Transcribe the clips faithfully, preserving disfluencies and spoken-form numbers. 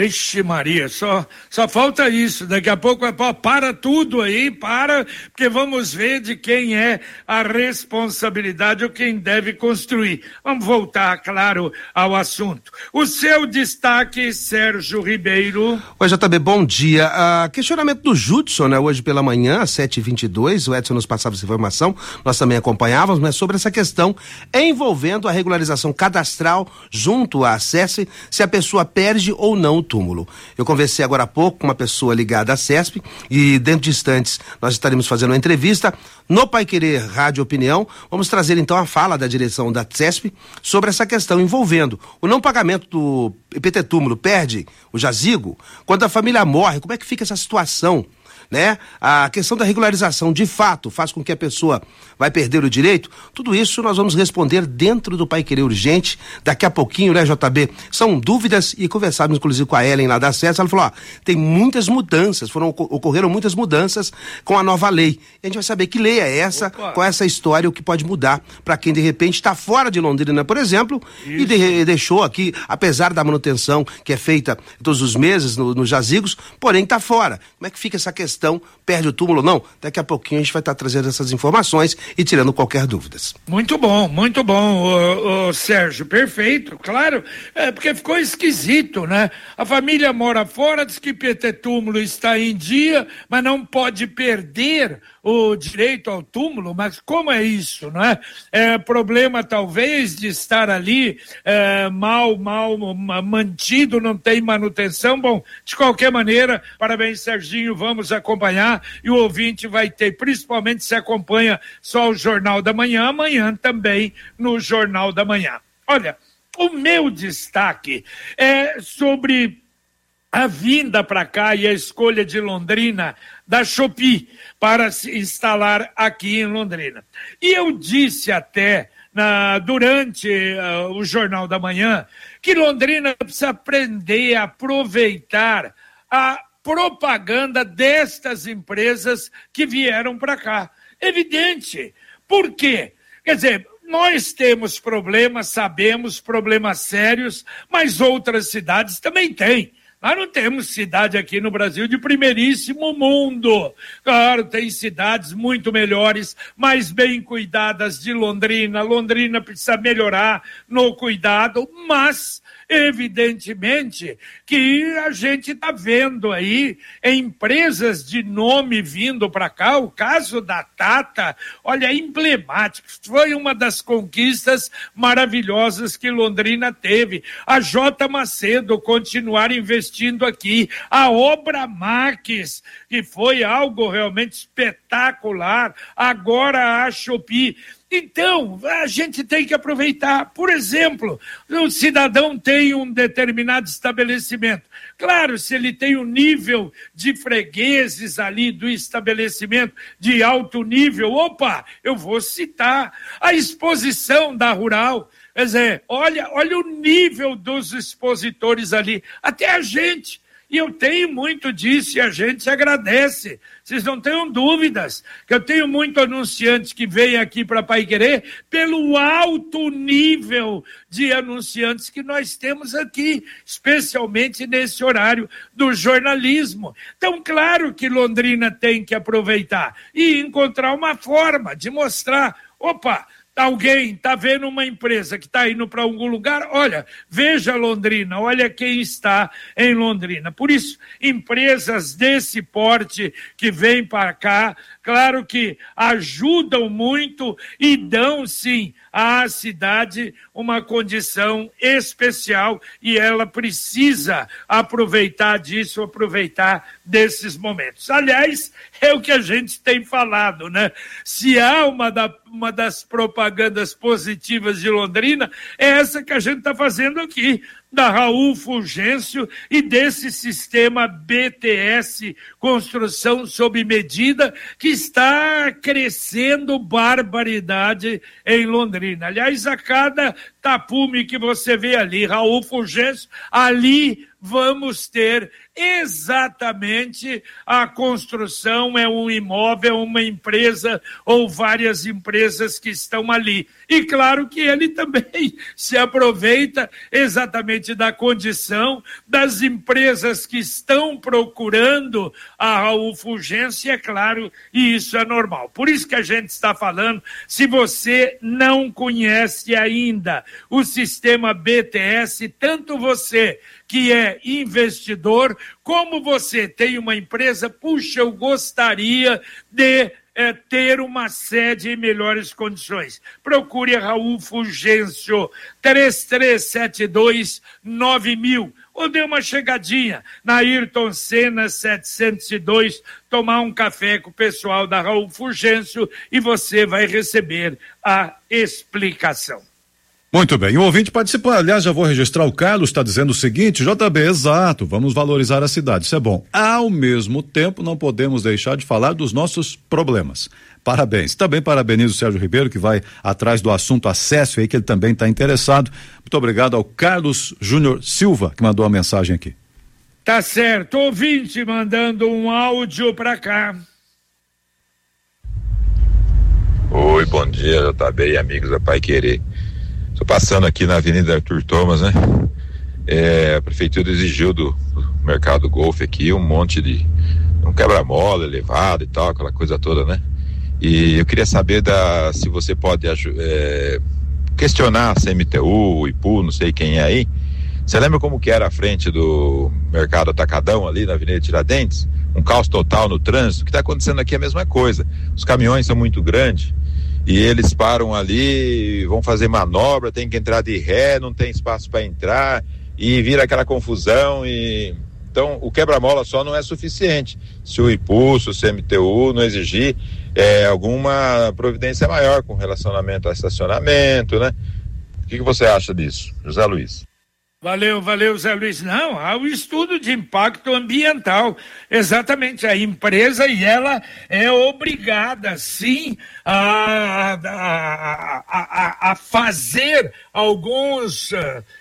Vixe Maria, só, só falta isso, daqui a pouco para tudo aí, para, porque vamos ver de quem é a responsabilidade ou quem deve construir. Vamos voltar, claro, ao assunto. O seu destaque, Sérgio Ribeiro. Oi, J B, bom dia. Ah, questionamento do Judson, né? Hoje pela manhã, às sete e vinte e dois, o Edson nos passava essa informação, nós também acompanhávamos, mas sobre essa questão envolvendo a regularização cadastral junto à SESP, se a pessoa perde ou não o túmulo. Eu conversei agora há pouco com uma pessoa ligada à SESP e dentro de instantes nós estaremos fazendo uma entrevista no Pai Querer Rádio Opinião. Vamos trazer então a fala da direção da SESP sobre essa questão envolvendo o não pagamento do I P T túmulo, perde o jazigo, quando a família morre, como é que fica essa situação? Né? A questão da regularização de fato faz com que a pessoa vai perder o direito? Tudo isso nós vamos responder dentro do Pai Querer Urgente, daqui a pouquinho, né, J B? São dúvidas e conversávamos inclusive com a Ellen lá da SESP, ela falou, ó, tem muitas mudanças, foram, ocorreram muitas mudanças com a nova lei. E a gente vai saber que lei é essa, Opa. qual é essa história, o que pode mudar para quem de repente está fora de Londrina, por exemplo, isso. e de, deixou aqui, apesar da manutenção que é feita todos os meses nos no jazigos, porém está fora. Como é que fica essa questão? Perde o túmulo ou não? Daqui a pouquinho a gente vai estar trazendo essas informações e tirando qualquer dúvida. Muito bom, muito bom, ô, ô, Sérgio, perfeito, claro, é porque ficou esquisito, né? A família mora fora, diz que I P T túmulo está em dia, mas não pode perder o direito ao túmulo, mas como é isso, não é? É problema talvez de estar ali é, mal, mal mantido, não tem manutenção. Bom, de qualquer maneira, parabéns, Serginho, vamos acompanhar e o ouvinte vai ter, principalmente se acompanha só o Jornal da Manhã, amanhã também no Jornal da Manhã. Olha, o meu destaque é sobre a vinda para cá e a escolha de Londrina da Shopee para se instalar aqui em Londrina. E eu disse até na, durante uh, o Jornal da Manhã que Londrina precisa aprender a aproveitar a propaganda destas empresas que vieram para cá. Evidente. Por quê? Quer dizer, nós temos problemas, sabemos, problemas sérios, mas outras cidades também têm. Nós não temos cidade aqui no Brasil de primeiríssimo mundo. Claro, tem cidades muito melhores, mais bem cuidadas de Londrina. Londrina precisa melhorar no cuidado, mas evidentemente que a gente está vendo aí empresas de nome vindo para cá. O caso da Tata, olha, é emblemático, foi uma das conquistas maravilhosas que Londrina teve. A J. Macedo continuar investindo aqui, a Obra Max, que foi algo realmente espetacular, agora a Shopee. Então, a gente tem que aproveitar. Por exemplo, o cidadão tem um determinado estabelecimento. Claro, se ele tem um nível de fregueses ali do estabelecimento de alto nível, opa, eu vou citar a exposição da Rural. Quer dizer, olha, olha o nível dos expositores ali, até a gente. E eu tenho muito disso e a gente agradece. Vocês não tenham dúvidas que eu tenho muito anunciante que vem aqui para Pai Querer pelo alto nível de anunciantes que nós temos aqui, especialmente nesse horário do jornalismo. Então, claro que Londrina tem que aproveitar e encontrar uma forma de mostrar, opa, alguém está vendo uma empresa que está indo para algum lugar, olha, veja Londrina, olha quem está em Londrina. Por isso, empresas desse porte que vêm para cá, claro que ajudam muito e dão, sim, à cidade uma condição especial e ela precisa aproveitar disso, aproveitar desses momentos. Aliás, é o que a gente tem falado, né? Se há uma, da, uma das propagandas positivas de Londrina, é essa que a gente está fazendo aqui, da Raul Fulgêncio e desse sistema B T S, construção sob medida, que está crescendo barbaridade em Londrina. Aliás, a cada tapume que você vê ali, Raul Fulgêncio, ali vamos ter exatamente a construção, é um imóvel, uma empresa ou várias empresas que estão ali. E claro que ele também se aproveita exatamente exatamente da condição das empresas que estão procurando a Raul Fulgêncio, é claro, e isso é normal. Por isso que a gente está falando, se você não conhece ainda o sistema B T S, tanto você que é investidor, como você tem uma empresa, puxa, eu gostaria de é, ter uma sede em melhores condições. Procure a Raul Fulgêncio, três três sete dois nove mil, ou dê uma chegadinha na Ayrton Senna setecentos e dois, tomar um café com o pessoal da Raul Fulgêncio e você vai receber a explicação. Muito bem, o ouvinte participou, aliás, já vou registrar, o Carlos está dizendo o seguinte: J B, exato, vamos valorizar a cidade, isso é bom. Ao mesmo tempo, não podemos deixar de falar dos nossos problemas. Parabéns. Também parabenizo o Sérgio Ribeiro, que vai atrás do assunto acesso aí, que ele também está interessado. Muito obrigado ao Carlos Júnior Silva, que mandou a mensagem aqui. Tá certo, ouvinte mandando um áudio para cá. Oi, bom dia, J B e amigos da Pai Querer. Estou passando aqui na Avenida Arthur Thomas, né? É, a prefeitura exigiu do, do mercado golfe aqui um monte de um quebra-mola elevado e tal, aquela coisa toda, né? E eu queria saber da, se você pode é, questionar a C M T U, o I P U, não sei quem é aí. Você lembra como que era a frente do mercado Atacadão ali na Avenida Tiradentes? Um caos total no trânsito. O que está acontecendo aqui é a mesma coisa. Os caminhões são muito grandes e eles param ali, vão fazer manobra, tem que entrar de ré, não tem espaço para entrar e vira aquela confusão. E então o quebra-mola só não é suficiente. Se o I P U, se o C M T U não exigir é, alguma providência maior com relacionamento a estacionamento, né? O que, que você acha disso, José Luiz? Valeu, valeu, Zé Luiz. Não, há o estudo de impacto ambiental. Exatamente, a empresa, e ela é obrigada, sim, a, a, a, a fazer alguns...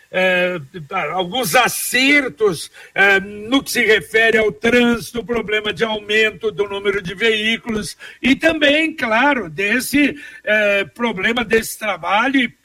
É, alguns acertos é, no que se refere ao trânsito, problema de aumento do número de veículos e também, claro, desse é, problema desse trabalho e,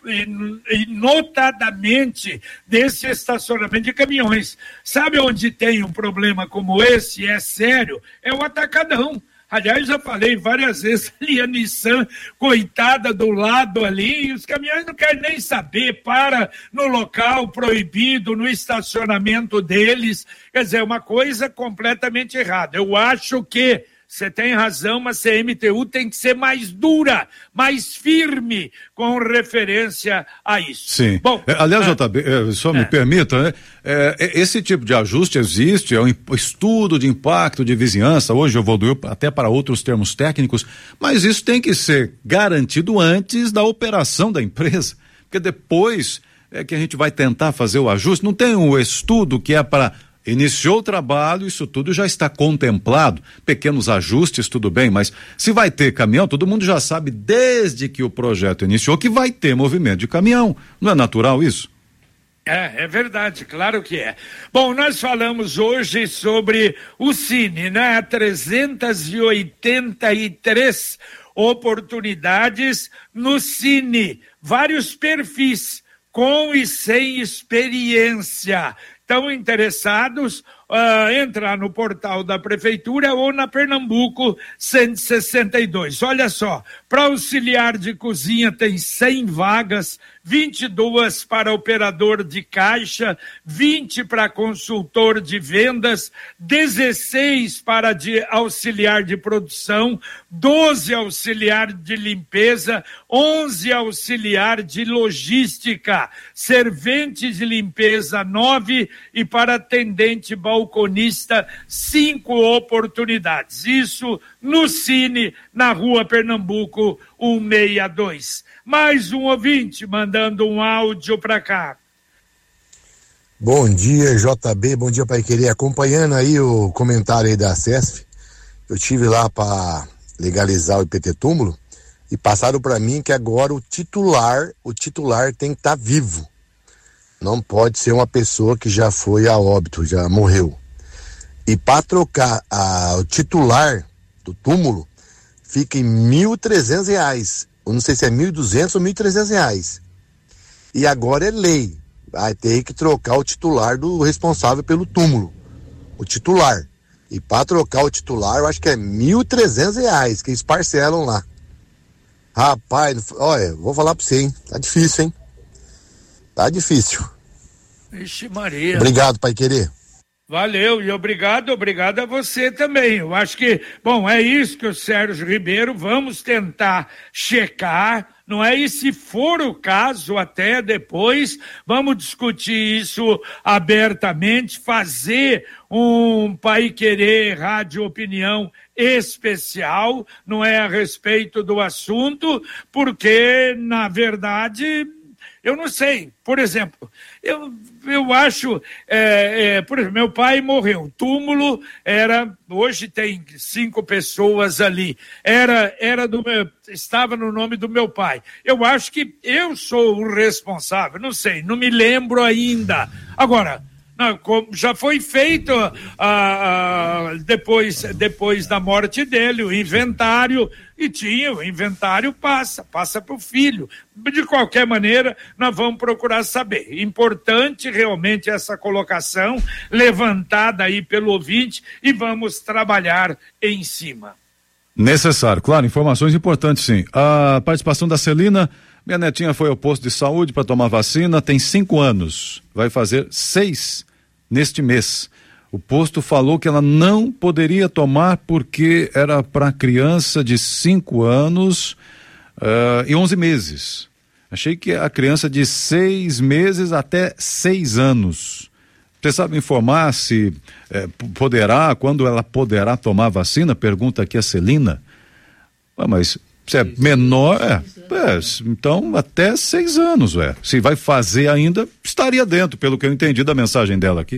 e notadamente desse estacionamento de caminhões. Sabe onde tem um problema como esse, é sério? É o Atacadão. Aliás, já falei várias vezes ali, a Nissan, coitada do lado ali, e os caminhões não querem nem saber, para no local proibido, no estacionamento deles. Quer dizer, uma coisa completamente errada. Eu acho que você tem razão, mas a C M T U tem que ser mais dura, mais firme com referência a isso. Sim. Bom, é, aliás, ah, J B, é, só me é. permita, né? É, esse tipo de ajuste existe, é um estudo de impacto de vizinhança, hoje eu vou do até para outros termos técnicos, mas isso tem que ser garantido antes da operação da empresa, porque depois é que a gente vai tentar fazer o ajuste. Não tem um estudo que é para... Iniciou o trabalho, isso tudo já está contemplado, pequenos ajustes, tudo bem, mas se vai ter caminhão, todo mundo já sabe desde que o projeto iniciou que vai ter movimento de caminhão, não é natural isso? É, é verdade, claro que é. Bom, nós falamos hoje sobre o Cine, né? trezentas e oitenta e três oportunidades no Cine, vários perfis, com e sem experiência. Estão interessados, uh, entrar no portal da Prefeitura ou na Pernambuco cento e sessenta e dois. Olha só, para auxiliar de cozinha tem cem vagas, vinte e duas para operador de caixa, vinte para consultor de vendas, dezesseis para de auxiliar de produção, doze auxiliar de limpeza, onze auxiliar de logística, servente de limpeza nove e para atendente balconista cinco oportunidades. Isso no Cine, na Rua Pernambuco cento e sessenta e dois. Mais um ouvinte mandando um áudio para cá. Bom dia, J B, bom dia, Pai Querer. Acompanhando aí o comentário aí da CESF, eu tive lá para legalizar o I P T túmulo e passaram para mim que agora o titular, o titular tem que estar tá vivo. Não pode ser uma pessoa que já foi a óbito, já morreu. E para trocar a, o titular do túmulo, fica em mil e trezentos reais. Eu não sei se é mil e duzentos ou mil e trezentos reais. E agora é lei. vai ter que trocar o titular do responsável pelo túmulo. O titular. E para trocar o titular, eu acho que é mil e trezentos reais que eles parcelam lá. Rapaz, olha, vou falar para você, hein? Tá difícil, hein? Tá difícil. Ixi, Maria. Obrigado, Pai Querer. Valeu, e obrigado, obrigado a você também. Eu acho que, bom, é isso que o Sérgio Ribeiro, vamos tentar checar, não é? E se for o caso, até depois, vamos discutir isso abertamente, fazer um Pai Querer Rádio Opinião especial, não é, a respeito do assunto, porque, na verdade, eu não sei, por exemplo, eu, eu acho, é, é, por exemplo, meu pai morreu, o túmulo era, hoje tem cinco pessoas ali, era, era do meu, estava no nome do meu pai. Eu acho que eu sou o responsável, não sei, não me lembro ainda. Agora, não, já foi feito ah, ah, depois, depois da morte dele, o inventário, e tinha, o inventário passa, passa para o filho. De qualquer maneira, nós vamos procurar saber. Importante realmente essa colocação, levantada aí pelo ouvinte, e vamos trabalhar em cima. Necessário, claro, informações importantes sim. A participação da Celina, minha netinha foi ao posto de saúde para tomar vacina, tem cinco anos, vai fazer seis neste mês. O posto falou que ela não poderia tomar porque era para criança de cinco anos uh, e onze meses. Achei que a criança de seis meses até seis anos. Você sabe informar se eh, poderá, quando ela poderá tomar vacina? Pergunta aqui a Celina. Ah, mas se é menor, é, é, então até seis anos, ué. Se vai fazer ainda, estaria dentro, pelo que eu entendi da mensagem dela aqui.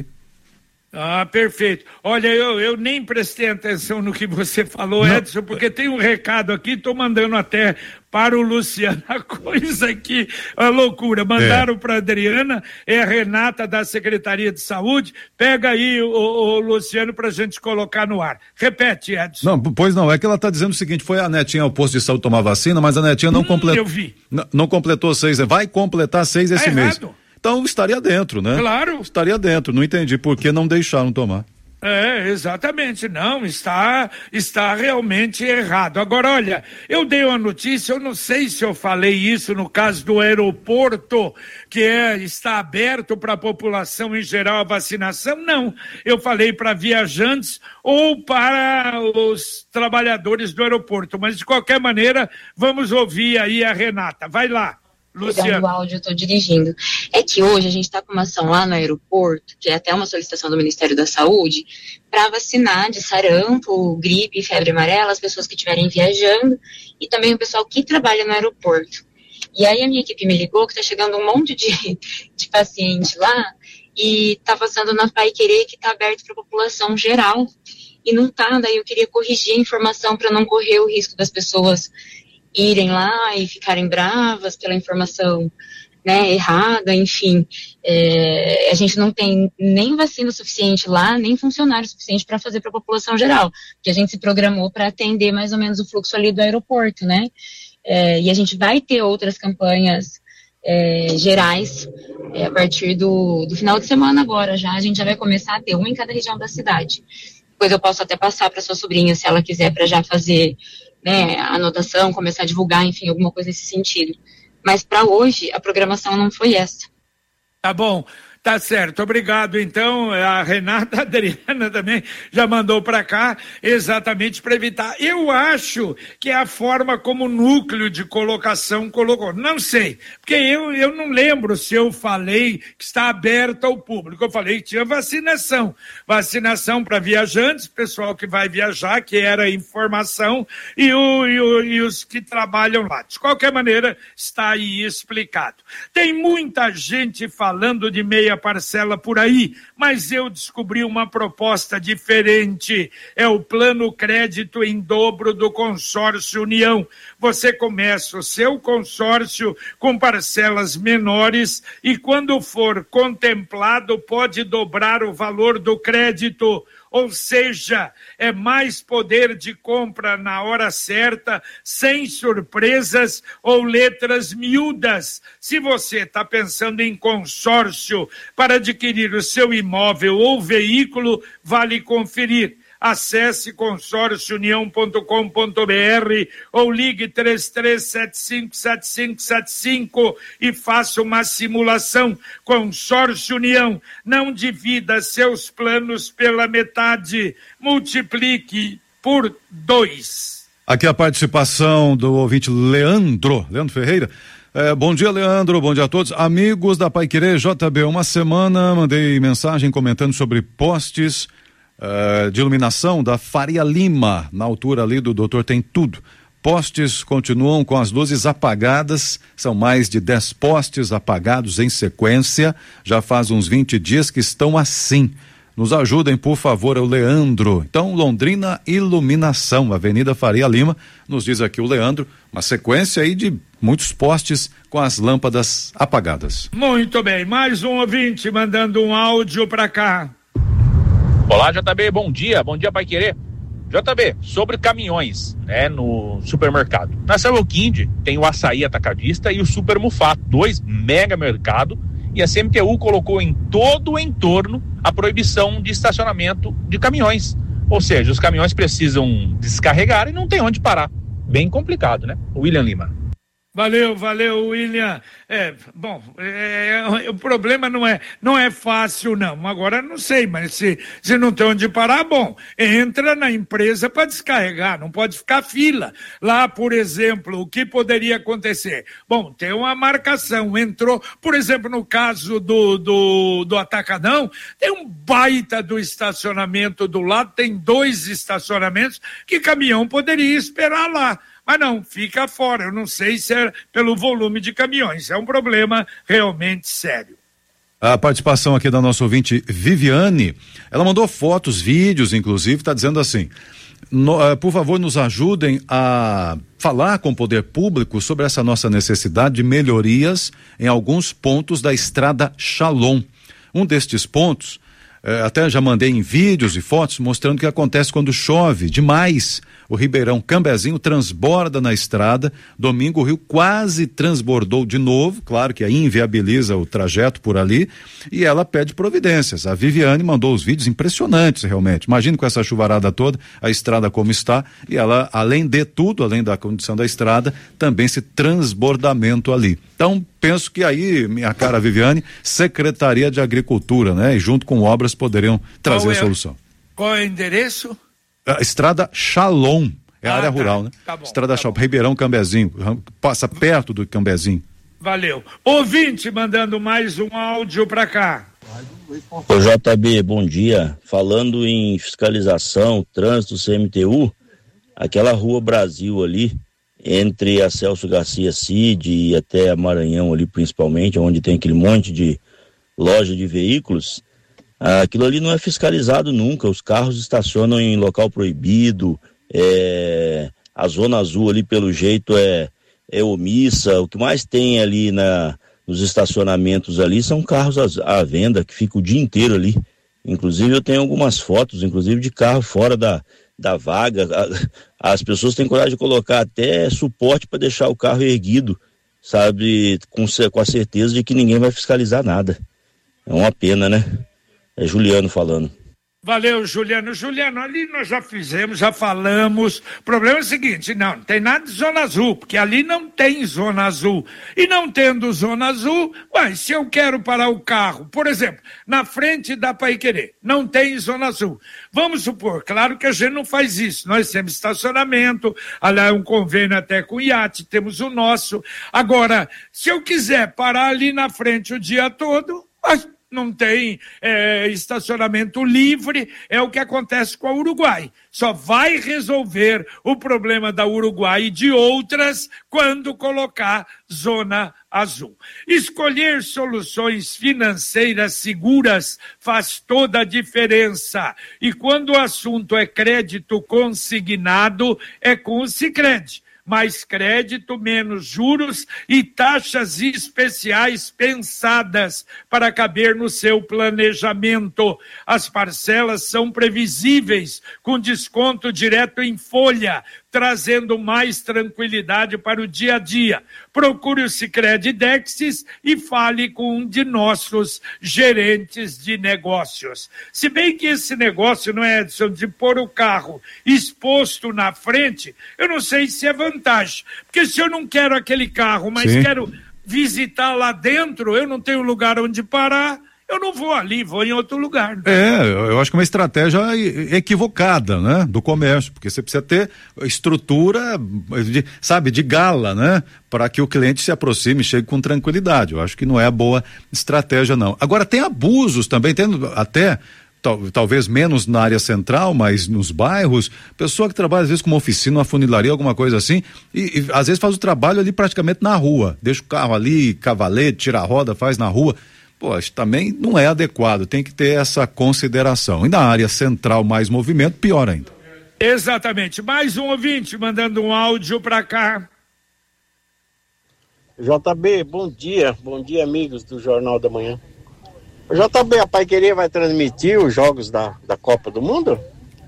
Ah, perfeito. Olha, eu, eu nem prestei atenção no que você falou, não, Edson, porque tem um recado aqui, estou mandando até para o Luciano, a coisa aqui, a loucura, mandaram é. para a Adriana, é a Renata da Secretaria de Saúde, pega aí o, o Luciano para a gente colocar no ar. Repete, Edson. Não, pois não, é que ela está dizendo o seguinte, foi a netinha ao posto de saúde tomar vacina, mas a netinha não hum, completou. Eu vi. Não, não completou seis, vai completar seis esse tá mês. Errado. Então estaria dentro, né? Claro. Estaria dentro, não entendi por que não deixaram tomar. É, exatamente, não, está, está realmente errado. Agora, olha, eu dei uma notícia, eu não sei se eu falei isso no caso do aeroporto, que é, está aberto para a população em geral a vacinação, não, eu falei para viajantes ou para os trabalhadores do aeroporto, mas de qualquer maneira, vamos ouvir aí a Renata, vai lá. Pegando o áudio, eu estou dirigindo. É que hoje a gente está com uma ação lá no aeroporto, que é até uma solicitação do Ministério da Saúde, para vacinar de sarampo, gripe, febre amarela, as pessoas que estiverem viajando e também o pessoal que trabalha no aeroporto. E aí a minha equipe me ligou que está chegando um monte de, de paciente lá e está passando na Pai Querer que está aberto para a população geral. E não está, daí eu queria corrigir a informação para não correr o risco das pessoas irem lá e ficarem bravas pela informação, né, errada, enfim, é, a gente não tem nem vacina suficiente lá, nem funcionário suficiente para fazer para a população geral, porque a gente se programou para atender mais ou menos o fluxo ali do aeroporto, né, é, e a gente vai ter outras campanhas é, gerais é, a partir do, do final de semana agora já, a gente já vai começar a ter uma em cada região da cidade. Depois eu posso até passar para sua sobrinha, se ela quiser, para já fazer, né, a anotação, começar a divulgar, enfim, alguma coisa nesse sentido. Mas para hoje, a programação não foi essa. Tá bom. Tá certo, obrigado. Então, a Renata, a Adriana também já mandou para cá exatamente para evitar. Eu acho que é a forma como o núcleo de colocação colocou. Não sei, porque eu, eu não lembro se eu falei que está aberto ao público. Eu falei que tinha vacinação. Vacinação para viajantes, pessoal que vai viajar, que era a informação, e, o, e, o, e os que trabalham lá. De qualquer maneira, está aí explicado. Tem muita gente falando de meia parcela por aí, mas eu descobri uma proposta diferente. É o plano crédito em dobro do consórcio União. Você começa o seu consórcio com parcelas menores e quando for contemplado pode dobrar o valor do crédito. Ou seja, é mais poder de compra na hora certa, sem surpresas ou letras miúdas. Se você está pensando em consórcio para adquirir o seu imóvel ou veículo, vale conferir. Acesse consórcio união ponto com ponto b r ou ligue três três sete cinco sete cinco sete cinco e faça uma simulação. Consórcio União, não divida seus planos pela metade, multiplique por dois. Aqui a participação do ouvinte Leandro, Leandro Ferreira. É, bom dia, Leandro, bom dia a todos. Amigos da Paiquerê J B, uma semana mandei mensagem comentando sobre postes Uh, de iluminação da Faria Lima, na altura ali do Doutor Tem Tudo. Postes continuam com as luzes apagadas, são mais de dez postes apagados em sequência, já faz uns vinte dias que estão assim. Nos ajudem, por favor, é o Leandro. Então, Londrina Iluminação, Avenida Faria Lima, nos diz aqui o Leandro, uma sequência aí de muitos postes com as lâmpadas apagadas. Muito bem, mais um ouvinte mandando um áudio para cá. Olá, J B, bom dia, bom dia, Paiquerê. J B, sobre caminhões, né, no supermercado. Na São Joaquim tem o Açaí Atacadista e o Super Mufato, dois mega mercado, e a C M T U colocou em todo o entorno a proibição de estacionamento de caminhões. Ou seja, os caminhões precisam descarregar e não tem onde parar. Bem complicado, né? William Lima. Valeu, valeu, William. É, bom, é, é, o problema não é, não é fácil, não. Agora não sei, mas se, se não tem onde parar, bom, entra na empresa para descarregar, não pode ficar fila. Lá, por exemplo, o que poderia acontecer? Bom, tem uma marcação, entrou, por exemplo, no caso do, do, do Atacadão, tem um baita do estacionamento do lado, tem dois estacionamentos que caminhão poderia esperar lá. Mas não, fica fora. Eu não sei se é pelo volume de caminhões. É um problema realmente sério. A participação aqui da nossa ouvinte Viviane, ela mandou fotos, vídeos, inclusive, está dizendo assim, no, uh, por favor, nos ajudem a falar com o poder público sobre essa nossa necessidade de melhorias em alguns pontos da estrada Shalom. Um destes pontos, uh, até já mandei em vídeos e fotos mostrando o que acontece quando chove demais. O Ribeirão Cambezinho transborda na estrada. Domingo o rio quase transbordou de novo, claro que aí inviabiliza o trajeto por ali, e ela pede providências. A Viviane mandou os vídeos impressionantes realmente. Imagina com essa chuvarada toda, a estrada como está, e ela, além de tudo, além da condição da estrada, também esse transbordamento ali. Então, penso que aí, minha cara Viviane, Secretaria de Agricultura, né? E junto com obras poderiam trazer a solução. Qual é o endereço? A estrada Shalom, é a ah, área tá, rural, né? Tá bom, estrada tá Shalom, bom. Ribeirão Cambezinho, passa perto do Cambezinho. Valeu. Ouvinte mandando mais um áudio para cá. Ô J B, bom dia. Falando em fiscalização, trânsito, C M T U, aquela rua Brasil ali, entre a Celso Garcia Cid e até a Maranhão ali principalmente, onde tem aquele monte de loja de veículos, aquilo ali não é fiscalizado nunca, os carros estacionam em local proibido, é, a zona azul ali pelo jeito é, é omissa, o que mais tem ali na, nos estacionamentos ali são carros à, à venda, que ficam o dia inteiro ali, inclusive eu tenho algumas fotos, inclusive de carro fora da, da vaga, as pessoas têm coragem de colocar até suporte para deixar o carro erguido, sabe, com, com a certeza de que ninguém vai fiscalizar nada, é uma pena, né? É Juliano falando. Valeu, Juliano. Juliano, ali nós já fizemos, já falamos. O problema é o seguinte, não, não tem nada de zona azul, porque ali não tem zona azul. E não tendo zona azul, ué, se eu quero parar o carro, por exemplo, na frente da Paiquerê, não tem zona azul. Vamos supor, claro que a gente não faz isso. Nós temos estacionamento, aliás, um convênio até com o iate, temos o nosso. Agora, se eu quiser parar ali na frente o dia todo, mas não tem é, estacionamento livre, é o que acontece com a Uruguai. Só vai resolver o problema da Uruguai e de outras quando colocar zona azul. Escolher soluções financeiras seguras faz toda a diferença. E quando o assunto é crédito consignado, é com o Sicredi. mais crédito, menos juros e taxas especiais pensadas para caber no seu planejamento. As parcelas são previsíveis, com desconto direto em folha, trazendo mais tranquilidade para o dia a dia. Procure o Sicredi Dexis e fale com um de nossos gerentes de negócios. Se bem que esse negócio, não é, Edson, de pôr o carro exposto na frente, eu não sei se é vantagem, porque se eu não quero aquele carro, mas Sim. quero visitar lá dentro, eu não tenho lugar onde parar, eu não vou ali, vou em outro lugar. Né? É, eu acho que é uma estratégia equivocada, né, do comércio, porque você precisa ter estrutura, de, sabe, de gala, né, para que o cliente se aproxime e chegue com tranquilidade. Eu acho que não é a boa estratégia, não. Agora, tem abusos também, tem até, tal, talvez menos na área central, mas nos bairros, pessoa que trabalha às vezes com uma oficina, uma funilaria, alguma coisa assim, e, e às vezes faz o trabalho ali praticamente na rua, deixa o carro ali, cavalete, tira a roda, faz na rua. Pô, isso também não é adequado, tem que ter essa consideração. E na área central, mais movimento, pior ainda. Exatamente. Mais um ouvinte mandando um áudio para cá. J B, bom dia. Bom dia, amigos do Jornal da Manhã. J B, a Paiquerê vai transmitir os jogos da, da Copa do Mundo?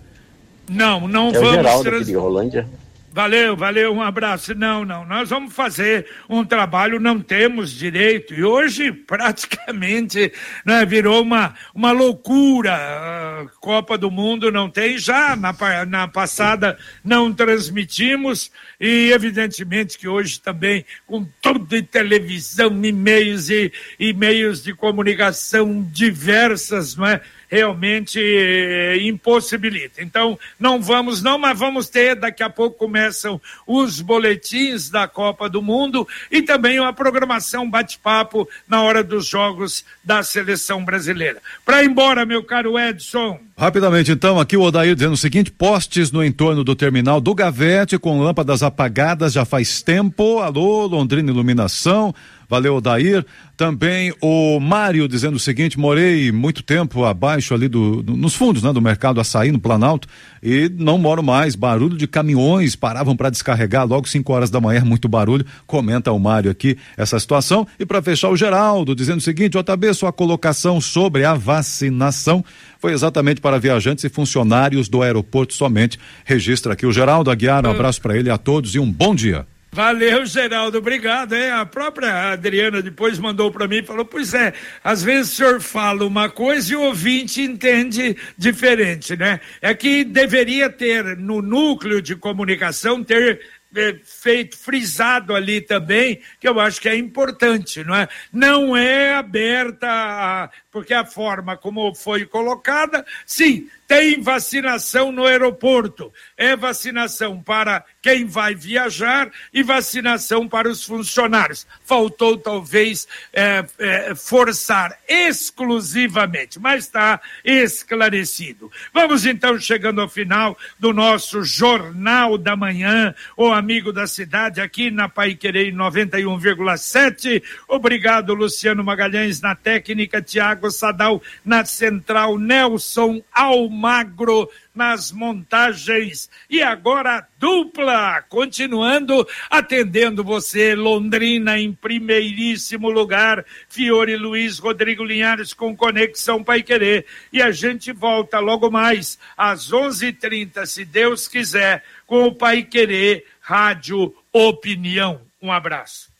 Não, não é vamos. O Geraldo trans... aqui de Rolândia. Valeu, valeu, um abraço. Não, não, nós vamos fazer um trabalho, não temos direito. E hoje, praticamente, né, virou uma, uma loucura. A Copa do Mundo não tem, já na, na passada não transmitimos. E, evidentemente, que hoje também, com tudo em televisão, e-mails e, e meios de comunicação diversas, não é? Realmente eh, impossibilita. Então, não vamos não, mas vamos ter, daqui a pouco começam os boletins da Copa do Mundo e também uma programação bate-papo na hora dos jogos da seleção brasileira. Para ir embora, meu caro Edson. Rapidamente, então, aqui o Odair dizendo o seguinte: postes no entorno do terminal do Gavete com lâmpadas apagadas já faz tempo. Alô, Londrina Iluminação. Valeu, Odair. Também o Mário dizendo o seguinte: morei muito tempo abaixo ali do, do nos fundos, né, do Mercado Açaí, no Planalto, e não moro mais. Barulho de caminhões, paravam para descarregar logo cinco horas da manhã, muito barulho. Comenta o Mário aqui essa situação. E para fechar, o Geraldo dizendo o seguinte: J B, sua colocação sobre a vacinação foi exatamente para viajantes e funcionários do aeroporto somente. Registra aqui o Geraldo Aguiar, um abraço para ele, a todos e um bom dia. Valeu, Geraldo, obrigado, hein? A própria Adriana depois mandou para mim e falou, pois é, às vezes o senhor fala uma coisa e o ouvinte entende diferente, né? É que deveria ter no núcleo de comunicação, ter é, feito, frisado ali também, que eu acho que é importante, não é? Não é aberta, a, porque a forma como foi colocada, sim, tem vacinação no aeroporto, é vacinação para quem vai viajar e vacinação para os funcionários. Faltou talvez é, é, forçar exclusivamente, mas está esclarecido. Vamos então chegando ao final do nosso Jornal da Manhã, o amigo da cidade aqui na Paiquerê noventa e um vírgula sete. Obrigado, Luciano Magalhães na técnica, Tiago Sadal na central, Nelson Almagro nas montagens. E agora a dupla, continuando atendendo você, Londrina em primeiríssimo lugar, Fiore Luiz, Rodrigo Linhares com Conexão Paiquerê. E a gente volta logo mais às onze e trinta, se Deus quiser, com o Paiquerê Rádio Opinião. Um abraço.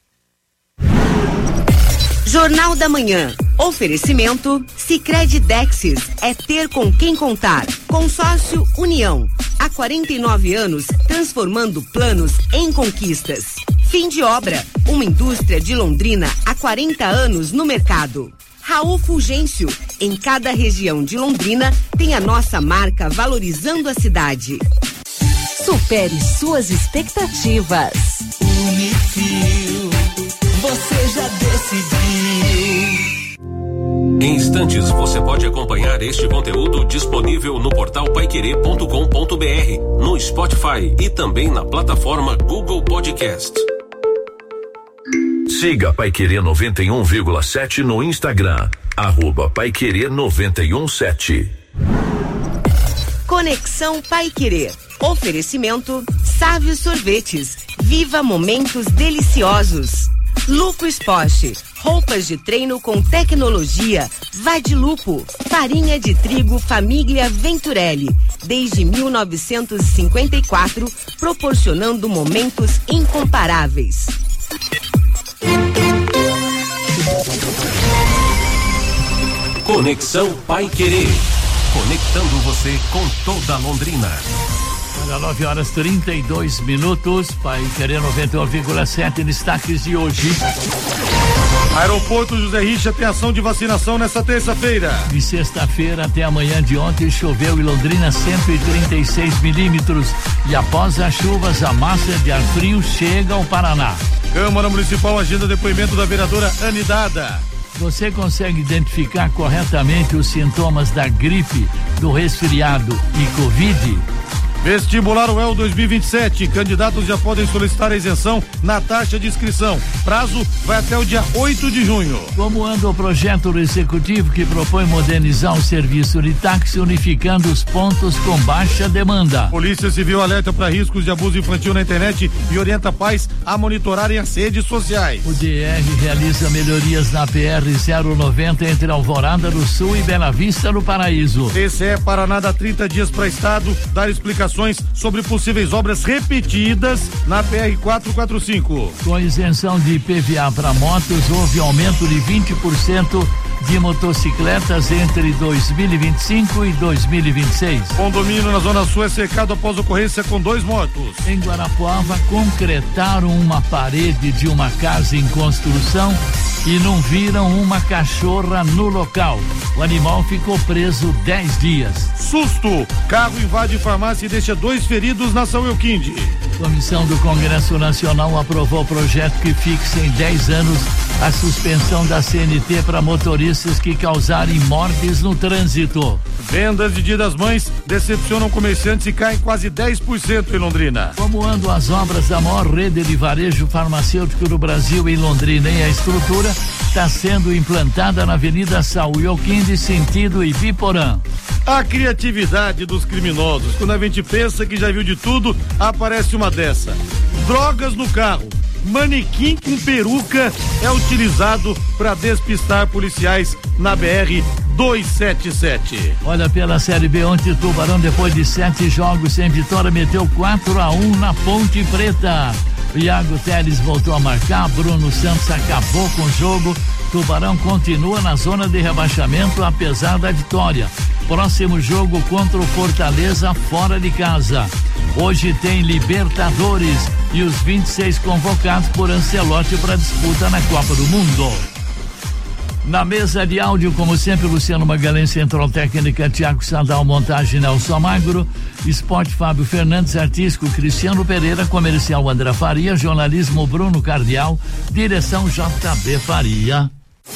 Jornal da Manhã. Oferecimento Sicredi Dexis. É ter com quem contar. Consórcio União. Há quarenta e nove anos, transformando planos em conquistas. Fim de obra. Uma indústria de Londrina há quarenta anos no mercado. Raul Fulgêncio. Em cada região de Londrina tem a nossa marca valorizando a cidade. Supere suas expectativas. Unifil. Você já decidiu. Em instantes você pode acompanhar este conteúdo disponível no portal paiquerê ponto com ponto br, no Spotify e também na plataforma Google Podcast. Siga Paiquerê noventa e um vírgula sete no Instagram, arroba Paiquerê noventa e um sete. Conexão Paiquerê. Oferecimento Sávio Sorvetes. Viva momentos deliciosos. Lupo Esporte, roupas de treino com tecnologia. Vai de Lupo, farinha de trigo Família Venturelli, desde mil novecentos e cinquenta e quatro, proporcionando momentos incomparáveis. Conexão Paiquerê, conectando você com toda Londrina. Olha, nove horas trinta e dois minutos, Paiquerê noventa e um vírgula sete, destaques de hoje. Aeroporto José Richa tem ação de vacinação nesta terça-feira. De sexta-feira até amanhã de ontem choveu em Londrina cento e trinta e seis milímetros e após as chuvas a massa de ar frio chega ao Paraná. Câmara Municipal agenda depoimento da vereadora Anidada. Você consegue identificar corretamente os sintomas da gripe, do resfriado e Covid? Vestibular U E L dois mil e vinte e sete, candidatos já podem solicitar a isenção na taxa de inscrição. Prazo vai até o dia oito de junho. Como anda o projeto do executivo que propõe modernizar o serviço de táxi, unificando os pontos com baixa demanda? Polícia Civil alerta para riscos de abuso infantil na internet e orienta pais a monitorarem as redes sociais. O D R realiza melhorias na P R zero noventa entre Alvorada do Sul e Bela Vista do Paraíso. T C E Paraná dá trinta dias para Estado dar explicações sobre possíveis obras repetidas na P R quatrocentos e quarenta e cinco. Com isenção de I P V A para motos, houve aumento de vinte por cento de motocicletas entre dois mil e vinte e cinco e dois mil e vinte e seis. Condomínio na Zona Sul é cercado após ocorrência com dois mortos. Em Guarapuava, concretaram uma parede de uma casa em construção e não viram uma cachorra no local. O animal ficou preso dez dias. Susto! Carro invade farmácia e deixa dois feridos na São Euquinde. Comissão do Congresso Nacional aprovou o projeto que fixa em dez anos a suspensão da C N T para motoristas que causarem mortes no trânsito. Vendas de Dia das Mães decepcionam comerciantes e caem quase dez por cento em Londrina. Como andam as obras da maior rede de varejo farmacêutico do Brasil em Londrina, e a estrutura está sendo implantada na Avenida Saúl Euquinde, sentido Ibiporã. A criatividade dos criminosos. Quando a gente pensa que já viu de tudo, aparece uma dessa. Drogas no carro. Manequim com peruca é utilizado para despistar policiais na B R duzentos e setenta e sete. Olha, pela Série B ontem, Tubarão, depois de sete jogos sem vitória, meteu quatro a um na Ponte Preta. Iago Teles voltou a marcar, Bruno Santos acabou com o jogo. Tubarão continua na zona de rebaixamento apesar da vitória. Próximo jogo contra o Fortaleza fora de casa. Hoje tem Libertadores e os vinte e seis convocados por Ancelotti para disputa na Copa do Mundo. Na mesa de áudio, como sempre, Luciano Magalhães, Central Técnica, Tiago Sadal, montagem Nelson Magro, Esporte Fábio Fernandes, artístico Cristiano Pereira, comercial André Faria, jornalismo Bruno Cardial, direção J B Faria.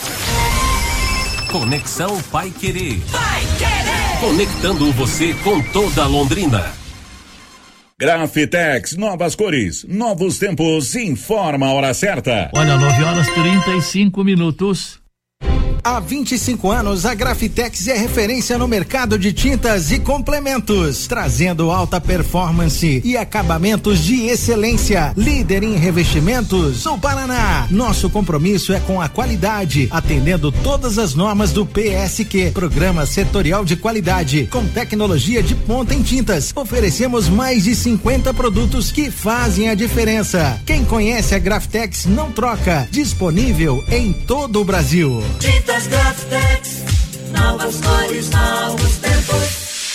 Conexão Paiquerê. Conectando você com toda Londrina. Grafitex, novas cores, novos tempos, informa a hora certa. Olha, nove horas trinta e cinco minutos. Há vinte e cinco anos, a Grafitex é referência no mercado de tintas e complementos, trazendo alta performance e acabamentos de excelência. Líder em revestimentos no Paraná. Nosso compromisso é com a qualidade, atendendo todas as normas do P S Q, Programa Setorial de Qualidade, com tecnologia de ponta em tintas. Oferecemos mais de cinquenta produtos que fazem a diferença. Quem conhece a Grafitex não troca. Disponível em todo o Brasil. Tintas Grafitex, novas cores, novos tempos.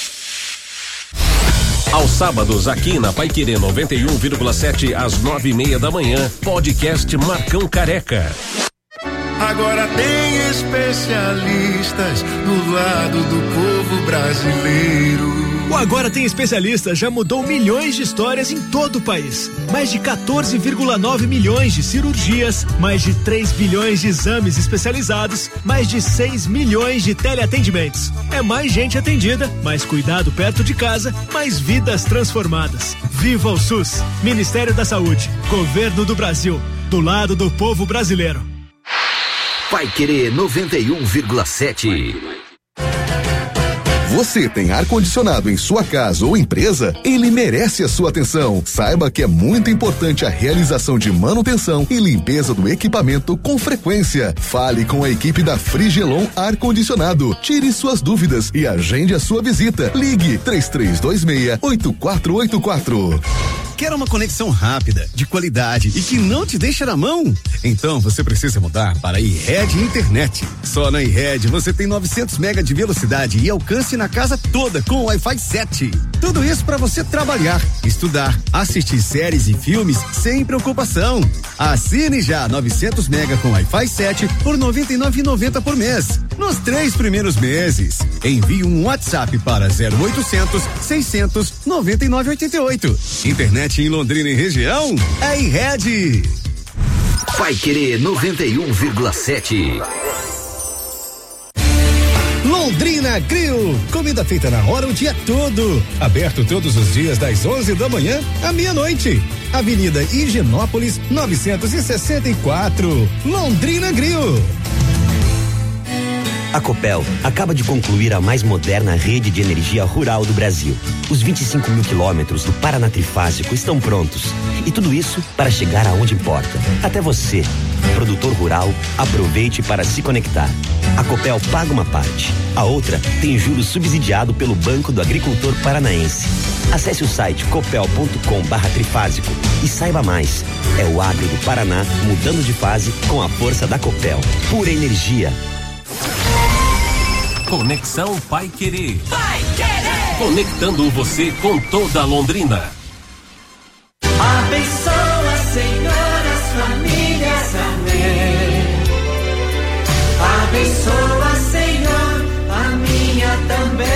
Aos sábados, aqui na Paiquerê noventa e um vírgula sete, às nove e meia da manhã, podcast Marcão Careca. Agora tem especialistas do lado do povo brasileiro. O Agora Tem Especialistas já mudou milhões de histórias em todo o país. Mais de quatorze vírgula nove milhões de cirurgias, mais de três bilhões de exames especializados, mais de seis milhões de teleatendimentos. É mais gente atendida, mais cuidado perto de casa, mais vidas transformadas. Viva o SUS! Ministério da Saúde, Governo do Brasil, do lado do povo brasileiro. Paiquerê noventa e um vírgula sete. Você tem ar-condicionado em sua casa ou empresa? Ele merece a sua atenção. Saiba que é muito importante a realização de manutenção e limpeza do equipamento com frequência. Fale com a equipe da Frigelon Ar-Condicionado. Tire suas dúvidas e agende a sua visita. Ligue três três dois seis, oito quatro oito quatro. Quer uma conexão rápida, de qualidade e que não te deixa na mão? Então você precisa mudar para a iRed Internet. Só na iRed você tem novecentos mega de velocidade e alcance na casa toda com Wi-Fi sete. Tudo isso para você trabalhar, estudar, assistir séries e filmes sem preocupação. Assine já novecentos mega com Wi-Fi sete por noventa e nove reais e noventa centavos por mês. Nos três primeiros meses. Envie um WhatsApp para zero oitocentos, seiscentos, noventa e nove, oitenta e oito. Internet em Londrina e região é iRed. Paiquerê noventa e um vírgula sete. Londrina Grill, comida feita na hora o dia todo. Aberto todos os dias das onze da manhã à meia-noite. Avenida Higienópolis novecentos e sessenta e quatro. Londrina Grill. A Copel acaba de concluir a mais moderna rede de energia rural do Brasil. Os vinte e cinco mil quilômetros do Paraná Trifásico estão prontos. E tudo isso para chegar aonde importa. Até você, produtor rural, aproveite para se conectar. A Copel paga uma parte. A outra tem juros subsidiado pelo Banco do Agricultor Paranaense. Acesse o site copel ponto com barra trifásico e saiba mais. É o agro do Paraná mudando de fase com a força da Copel. Pura energia. Conexão Paiquerê. Paiquerê. Conectando você com toda a Londrina. Abençoa, Senhor, as famílias, amém. Abençoa, Senhor, a minha também.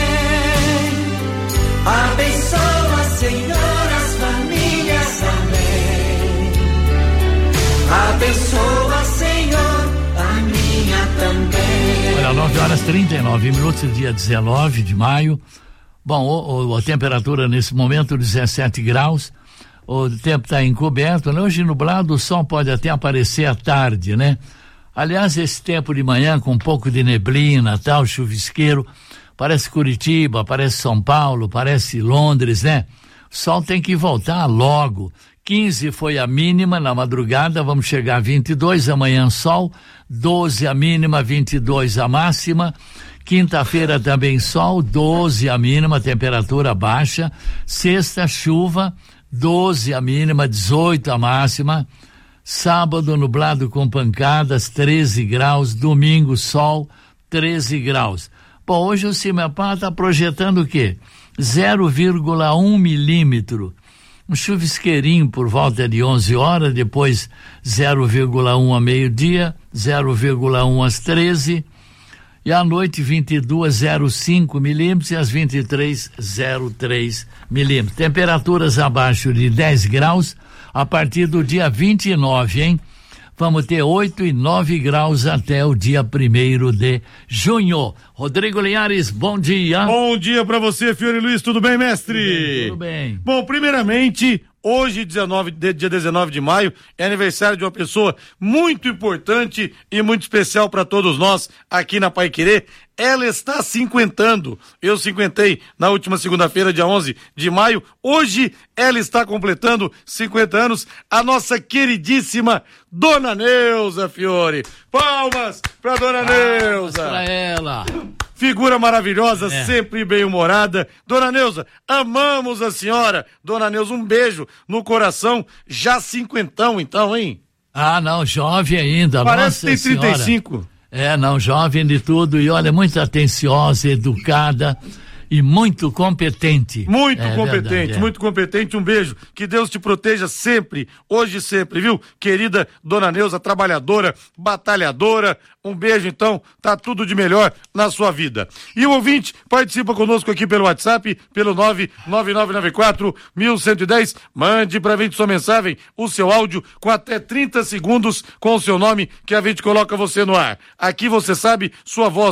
Abençoa, Senhor, as famílias, amém. Abençoa, Senhor, a minha também. Olha, nove horas e trinta e nove minutos, dia dezenove de maio. Bom, o, o, a temperatura nesse momento dezessete graus. O tempo está encoberto, né? Hoje nublado, o sol pode até aparecer à tarde, né? Aliás, esse tempo de manhã com um pouco de neblina, tal, chuvisqueiro, parece Curitiba, parece São Paulo, parece Londres, né? O sol tem que voltar logo. quinze foi a mínima na madrugada, vamos chegar a vinte e dois, amanhã sol, doze a mínima, vinte e dois a máxima. Quinta-feira também sol, doze a mínima, temperatura baixa. Sexta, chuva, doze a mínima, dezoito a máxima. Sábado, nublado com pancadas, treze graus. Domingo, sol, treze graus. Bom, hoje o CIMEPAR está projetando o quê? zero vírgula um milímetro. Um chuvisqueirinho por volta de onze horas, depois zero vírgula um a meio-dia, zero vírgula um às treze, e à noite vinte e dois, zero vírgula cinco milímetros, e às vinte e três, zero vírgula três milímetros. Temperaturas abaixo de dez graus a partir do dia vinte e nove, hein? Vamos ter oito e nove graus até o dia primeiro de junho. Rodrigo Linhares, bom dia. Bom dia pra você, Fiore Luiz, tudo bem, mestre? Tudo bem, tudo bem. Bom, primeiramente, hoje, dezenove, dia dezenove de maio, é aniversário de uma pessoa muito importante e muito especial para todos nós aqui na Paiquerê. Ela está cinquentando. Eu cinquentei na última segunda-feira, dia onze de maio. Hoje ela está completando cinquenta anos. A nossa queridíssima Dona Neuza, Fiore. Palmas pra Dona Palmas Neuza. pra ela. Figura maravilhosa, É. sempre bem-humorada. Dona Neuza, amamos a senhora. Dona Neuza, um beijo no coração. Já cinquentão, então, hein? Ah, não, jovem ainda. Parece Nossa que tem trinta e cinco. Senhora. É, não, jovem de tudo, e olha, muito atenciosa, educada e muito competente. Muito É competente, verdade, é. muito competente. Um beijo. Que Deus te proteja sempre, hoje e sempre, viu? Querida Dona Neuza, trabalhadora, batalhadora. Um beijo, então. Tá tudo de melhor na sua vida. E o ouvinte participa conosco aqui pelo WhatsApp, pelo nove nove nove nove quatro, um um um zero. Mande pra gente sua mensagem, o seu áudio com até trinta segundos com o seu nome, que a gente coloca você no ar. Aqui você sabe, sua voz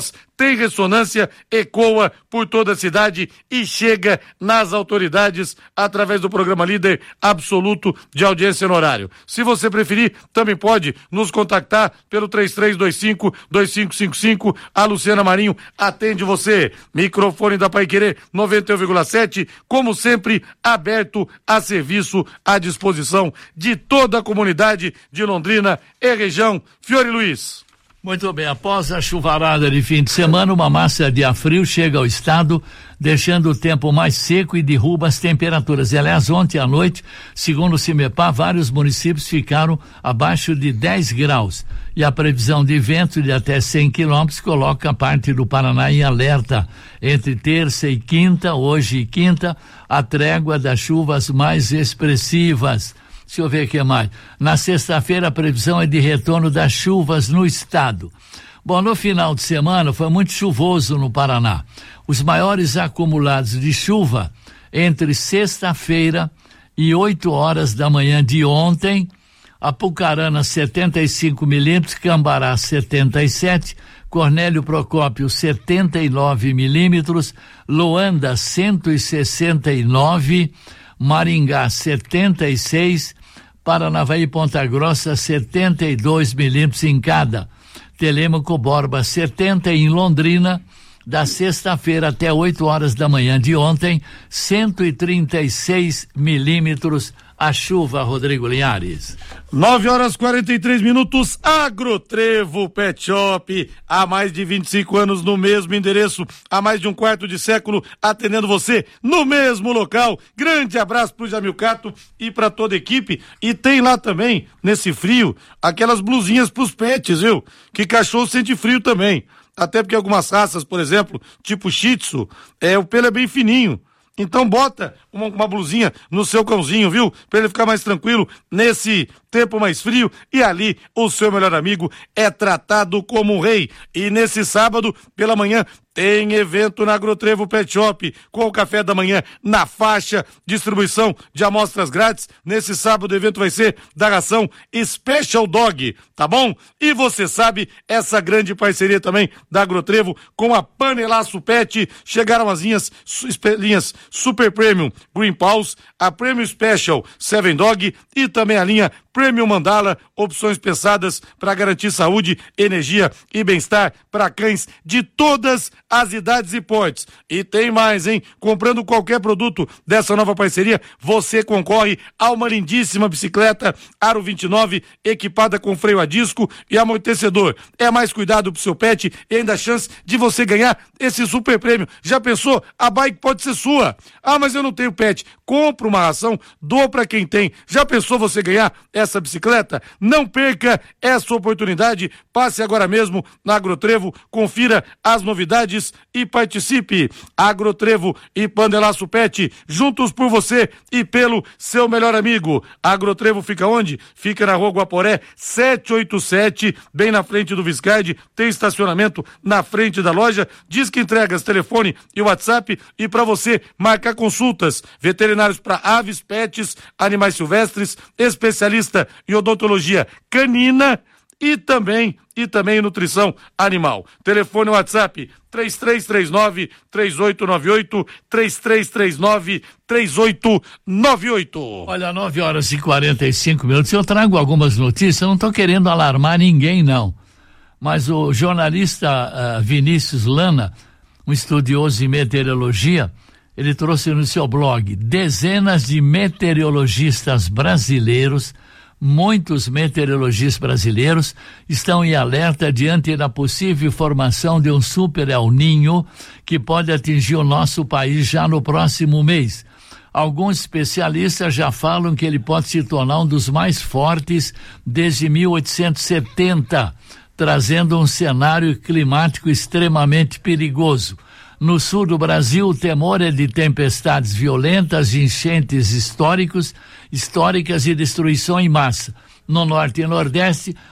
tem ressonância, ecoa por toda a cidade e chega nas autoridades através do programa Líder Absoluto de Audiência no Horário. Se você preferir, também pode nos contactar pelo três três dois cinco, dois cinco cinco cinco. A Luciana Marinho atende você. Microfone da Paiquerê noventa e um vírgula sete, como sempre, aberto a serviço à disposição de toda a comunidade de Londrina e região. Fiore Luiz. Muito bem, após a chuvarada de fim de semana, uma massa de ar frio chega ao estado, deixando o tempo mais seco e derruba as temperaturas. Aliás, ontem à noite, segundo o CIMEPAR, vários municípios ficaram abaixo de dez graus. E a previsão de vento de até cem quilômetros coloca a parte do Paraná em alerta. Entre terça e quinta, hoje e quinta, a trégua das chuvas mais expressivas. Deixa eu ver o que mais. Na sexta-feira, a previsão é de retorno das chuvas no estado. Bom, no final de semana foi muito chuvoso no Paraná. Os maiores acumulados de chuva entre sexta-feira e oito horas da manhã de ontem. Apucarana, setenta e cinco milímetros, Cambará, setenta e sete, Cornélio Procópio, setenta e nove milímetros, Loanda, cento e sessenta e nove, Maringá, setenta e seis, Paranavaí e Ponta Grossa, setenta e dois milímetros em cada. Telêmaco, Borba, setenta em Londrina, da sexta-feira até oito horas da manhã de ontem, cento e trinta e seis milímetros a chuva, Rodrigo Linhares. nove horas e quarenta e três minutos, Agrotrevo Pet Shop, há mais de vinte e cinco anos no mesmo endereço, há mais de um quarto de século, atendendo você no mesmo local. Grande abraço pro Jamilcato e pra toda a equipe. E tem lá também, nesse frio, aquelas blusinhas pros pets, viu? Que cachorro sente frio também. Até porque algumas raças, por exemplo, tipo Shih Tzu, é, o pelo é bem fininho. Então bota uma, uma blusinha no seu cãozinho, viu? Pra ele ficar mais tranquilo nesse tempo mais frio. E ali o seu melhor amigo é tratado como um rei. E nesse sábado, pela manhã, tem evento na Agrotrevo Pet Shop, com o café da manhã na faixa, distribuição de amostras grátis. Nesse sábado o evento vai ser da ração Special Dog, tá bom? E você sabe, essa grande parceria também da Agrotrevo com a Panelaço Pet. Chegaram as linhas, linhas Super Premium Green Paws, a Premium Special Seven Dog e também a linha Premium Mandala, opções pensadas para garantir saúde, energia e bem-estar para cães de todas as idades e portes. E tem mais, hein? Comprando qualquer produto dessa nova parceria, você concorre a uma lindíssima bicicleta Aro vinte e nove, equipada com freio a disco e amortecedor. É mais cuidado pro seu pet e ainda a chance de você ganhar esse super prêmio. Já pensou? A bike pode ser sua. Ah, mas eu não tenho pet. Compra uma ração, doa para quem tem. Já pensou você ganhar essa bicicleta? Não perca essa oportunidade. Passe agora mesmo na Agrotrevo, confira as novidades e participe. Agrotrevo e Panelaço Pet, juntos por você e pelo seu melhor amigo. Agrotrevo fica onde? Fica na Rua Guaporé setecentos e oitenta e sete, bem na frente do Viscardi. Tem estacionamento na frente da loja. Diz que entregas, telefone e WhatsApp. E para você marcar consultas, veterinários para aves, pets, animais silvestres, especialista em odontologia canina e também e também nutrição animal. Telefone e WhatsApp três três três nove, três oito nove oito, três três três nove, três oito nove oito. Olha, nove horas e quarenta e cinco minutos. Eu trago algumas notícias, eu não estou querendo alarmar ninguém, não. Mas o jornalista uh, Vinícius Lana, um estudioso em meteorologia, ele trouxe no seu blog dezenas de meteorologistas brasileiros. Muitos meteorologistas brasileiros estão em alerta diante da possível formação de um super El Niño que pode atingir o nosso país já no próximo mês. Alguns especialistas já falam que ele pode se tornar um dos mais fortes desde mil oitocentos e setenta, trazendo um cenário climático extremamente perigoso. No sul do Brasil, o temor é de tempestades violentas, enchentes históricos, históricas e destruição em massa. No norte e nordeste,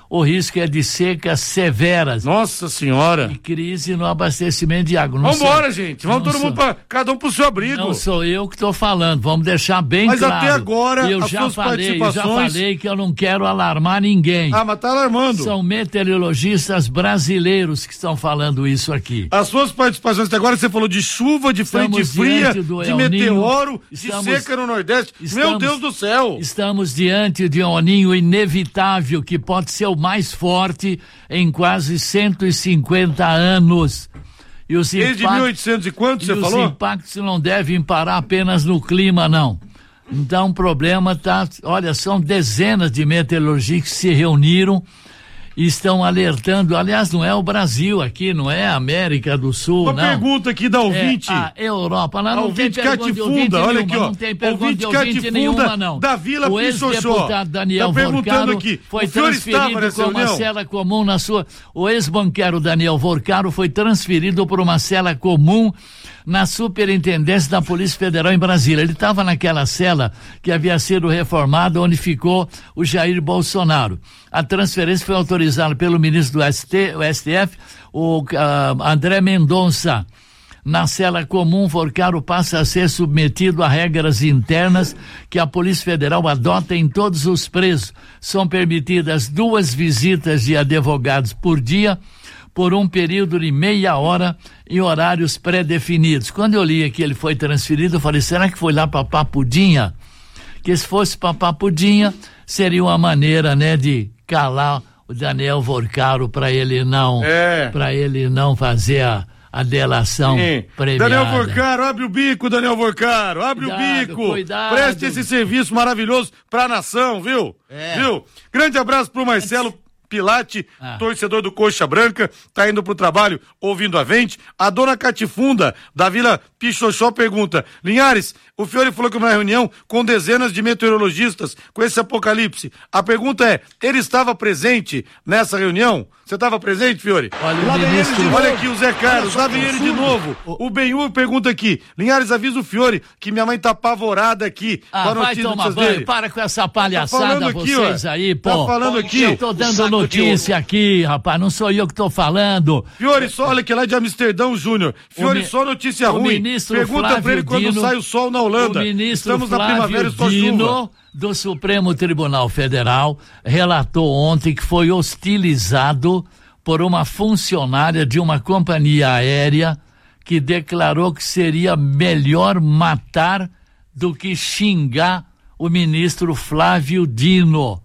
o risco é de secas severas. Nossa senhora. E crise no abastecimento de água. Vamos embora, gente. Vamos todo sou, mundo para cada um pro seu abrigo. Não sou eu que estou falando. Vamos deixar bem mas claro. Mas até agora, eu as já suas falei, participações... já falei que eu não quero alarmar ninguém. Ah, mas tá alarmando. São meteorologistas brasileiros que estão falando isso aqui. As suas participações até agora, você falou de chuva, de frente fria, de meteoro, estamos, de seca no Nordeste. Estamos, Meu Deus do céu. Estamos diante de um ninho inevitável que pode ser o mais forte em quase cento e cinquenta anos. E os Desde impactos, mil e oitocentos e quanto você e falou? Os impactos não devem parar apenas no clima, não. Então o problema tá, olha, são dezenas de meteorologistas que se reuniram e estão alertando, aliás, não é o Brasil aqui, não é a América do Sul, Uma não. pergunta aqui da ouvinte. É a Europa, lá a não ouvinte tem pergunta de ouvinte Catifunda, olha nenhuma, aqui, ó. não tem pergunta ouvinte de ouvinte Catifunda nenhuma, não. da Vila o Pichoxó. ex-deputado Daniel tá perguntando Vorcaro aqui, foi o senhor estava transferido nessa para uma reunião? cela comum na sua... O ex-banqueiro Daniel Vorcaro foi transferido para uma cela comum na Superintendência da Polícia Federal em Brasília. Ele estava naquela cela que havia sido reformada, onde ficou o Jair Bolsonaro. A transferência foi autorizada pelo ministro do S T F, o uh, André Mendonça. Na cela comum, Vorcaro passa a ser submetido a regras internas que a Polícia Federal adota em todos os presos. São permitidas duas visitas de advogados por dia, por um período de meia hora em horários pré-definidos. Quando eu li que ele foi transferido, eu falei, será que foi lá para Papudinha? Que se fosse para Papudinha, seria uma maneira, né, de calar o Daniel Vorcaro para ele não, é. para ele não fazer a, a delação Sim. premiada. Daniel Vorcaro, abre o bico, Daniel Vorcaro, abre cuidado, o bico. Cuidado. Preste esse serviço maravilhoso para a nação, viu? É. Viu? Grande abraço pro Marcelo Pilate, ah. torcedor do Coxa Branca, tá indo pro trabalho ouvindo a Vente. A dona Catifunda, da Vila Pichoxó, pergunta, Linhares, o Fiore falou que uma reunião com dezenas de meteorologistas com esse apocalipse. A pergunta é, ele estava presente nessa reunião? Você estava presente, Fiore? Olha, lá vem ele de novo. Olha aqui o Zé Carlos, lá vem ele de novo. O, o Benhur pergunta aqui, Linhares, avisa o Fiore que minha mãe tá apavorada aqui. Ah, vai tomar banho, dele. Para com essa palhaçada, tá vocês aqui, aí, pô. Tá falando aqui. Eu tô dando notícia aqui, rapaz, não sou eu que tô falando. Fiore, só olha que lá de Amsterdão, Júnior. Fiore, mi... só notícia o ruim. Pergunta Flávio pra ele quando Dino, sai o sol na Holanda. O ministro Estamos Flávio na primavera, só Dino, chuva. do Supremo Tribunal Federal, relatou ontem que foi hostilizado por uma funcionária de uma companhia aérea que declarou que seria melhor matar do que xingar o ministro Flávio Dino.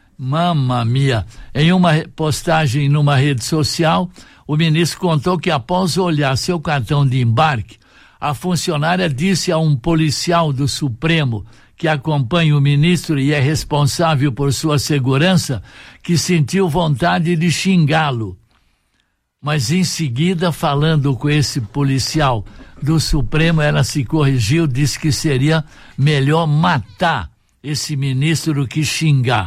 Mamma mia. Em uma postagem numa rede social, o ministro contou que após olhar seu cartão de embarque, a funcionária disse a um policial do Supremo que acompanha o ministro e é responsável por sua segurança que sentiu vontade de xingá-lo. Mas em seguida, falando com esse policial do Supremo, ela se corrigiu, disse que seria melhor matar esse ministro do que xingar.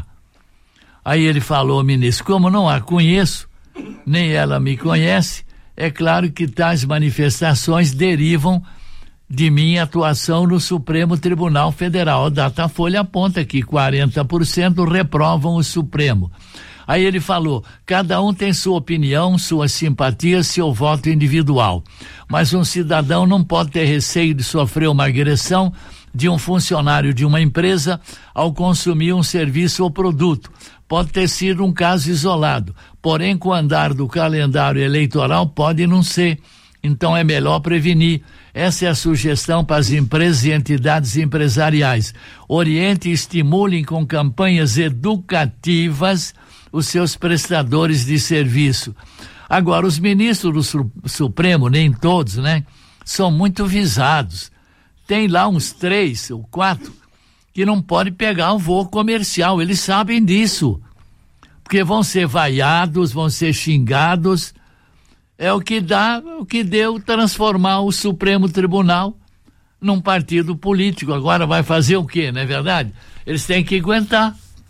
Aí ele falou, ministro, como não a conheço, nem ela me conhece, é claro que tais manifestações derivam de minha atuação no Supremo Tribunal Federal. A Datafolha aponta que quarenta por cento reprovam o Supremo. Aí ele falou, cada um tem sua opinião, sua simpatia, seu voto individual. Mas um cidadão não pode ter receio de sofrer uma agressão de um funcionário de uma empresa ao consumir um serviço ou produto. Pode ter sido um caso isolado, porém com o andar do calendário eleitoral pode não ser. Então é melhor prevenir. Essa é a sugestão para as empresas e entidades empresariais. Oriente e estimulem com campanhas educativas os seus prestadores de serviço. Agora, os ministros do Su- Supremo, nem todos, né, são muito visados. Tem lá uns três ou quatro que não pode pegar um voo comercial, eles sabem disso, porque vão ser vaiados, vão ser xingados. É o que dá, o que deu transformar o Supremo Tribunal num partido político. Agora vai fazer o quê, não é verdade? Eles têm que aguentar.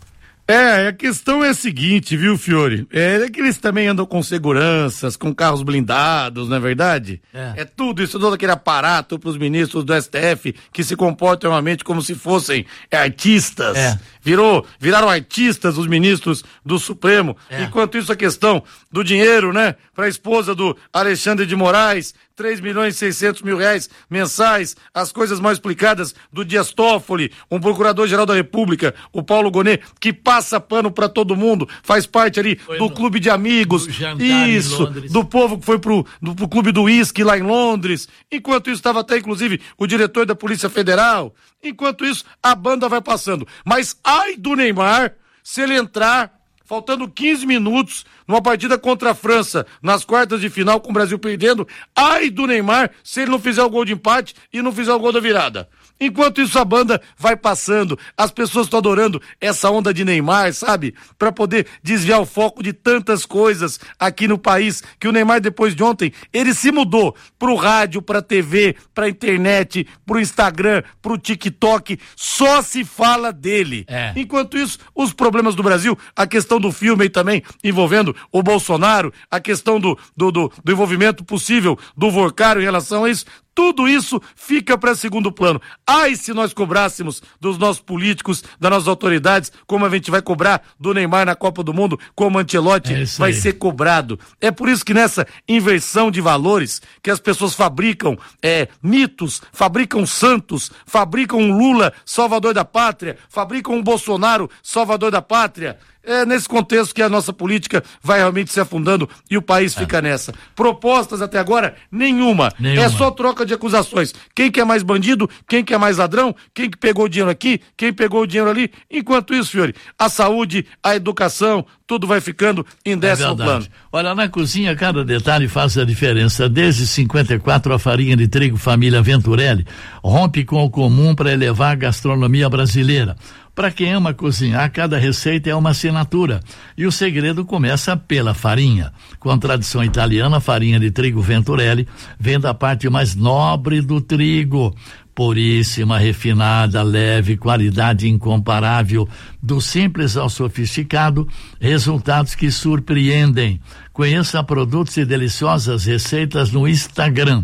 É, a questão é a seguinte, viu, Fiore? É que eles também andam com seguranças, com carros blindados, não é verdade? É, é tudo isso, todo aquele aparato pros ministros do S T F que se comportam realmente como se fossem é, artistas. É. Virou, viraram artistas os ministros do Supremo. É. Enquanto isso, a questão do dinheiro, né, pra esposa do Alexandre de Moraes, três milhões e seiscentos mil reais mensais, as coisas mal explicadas do Dias Toffoli, um procurador-geral da República, o Paulo Gonet, que passa pano pra todo mundo, faz parte ali foi do no, clube de amigos, isso, do povo que foi pro, do, pro clube do uísque lá em Londres. Enquanto isso, estava até, inclusive, o diretor da Polícia Federal. Enquanto isso, a banda vai passando. Mas ai do Neymar, se ele entrar faltando quinze minutos numa partida contra a França, nas quartas de final, com o Brasil perdendo, ai do Neymar se ele não fizer o gol de empate e não fizer o gol da virada. Enquanto isso, a banda vai passando, as pessoas estão adorando essa onda de Neymar, sabe? Pra poder desviar o foco de tantas coisas aqui no país, que o Neymar, depois de ontem, ele se mudou pro rádio, pra T V, pra internet, pro Instagram, pro TikTok, só se fala dele. É. Enquanto isso, os problemas do Brasil, a questão do filme aí também, envolvendo o Bolsonaro, a questão do, do, do, do envolvimento possível do Vorcaro em relação a isso, tudo isso fica para segundo plano. Ai, se nós cobrássemos dos nossos políticos, das nossas autoridades, como a gente vai cobrar do Neymar na Copa do Mundo, como Ancelotti é vai ser cobrado. É por isso que nessa inversão de valores, que as pessoas fabricam é, mitos, fabricam santos, fabricam um Lula, salvador da pátria, fabricam um Bolsonaro, salvador da pátria. É nesse contexto que a nossa política vai realmente se afundando e o país é. fica nessa. Propostas até agora, nenhuma. nenhuma. É só troca de acusações. Quem que é mais bandido, quem que é mais ladrão, quem que pegou o dinheiro aqui, quem pegou o dinheiro ali. Enquanto isso, Fiore, a saúde, a educação, tudo vai ficando em décimo é plano. Olha, na cozinha cada detalhe faz a diferença. Desde cinquenta e quatro, a farinha de trigo família Venturelli rompe com o comum para elevar a gastronomia brasileira. Para quem ama cozinhar, cada receita é uma assinatura. E o segredo começa pela farinha. Com a tradição italiana, a farinha de trigo Venturelli vem da parte mais nobre do trigo. Puríssima, refinada, leve, qualidade incomparável. Do simples ao sofisticado, resultados que surpreendem. Conheça produtos e deliciosas receitas no Instagram.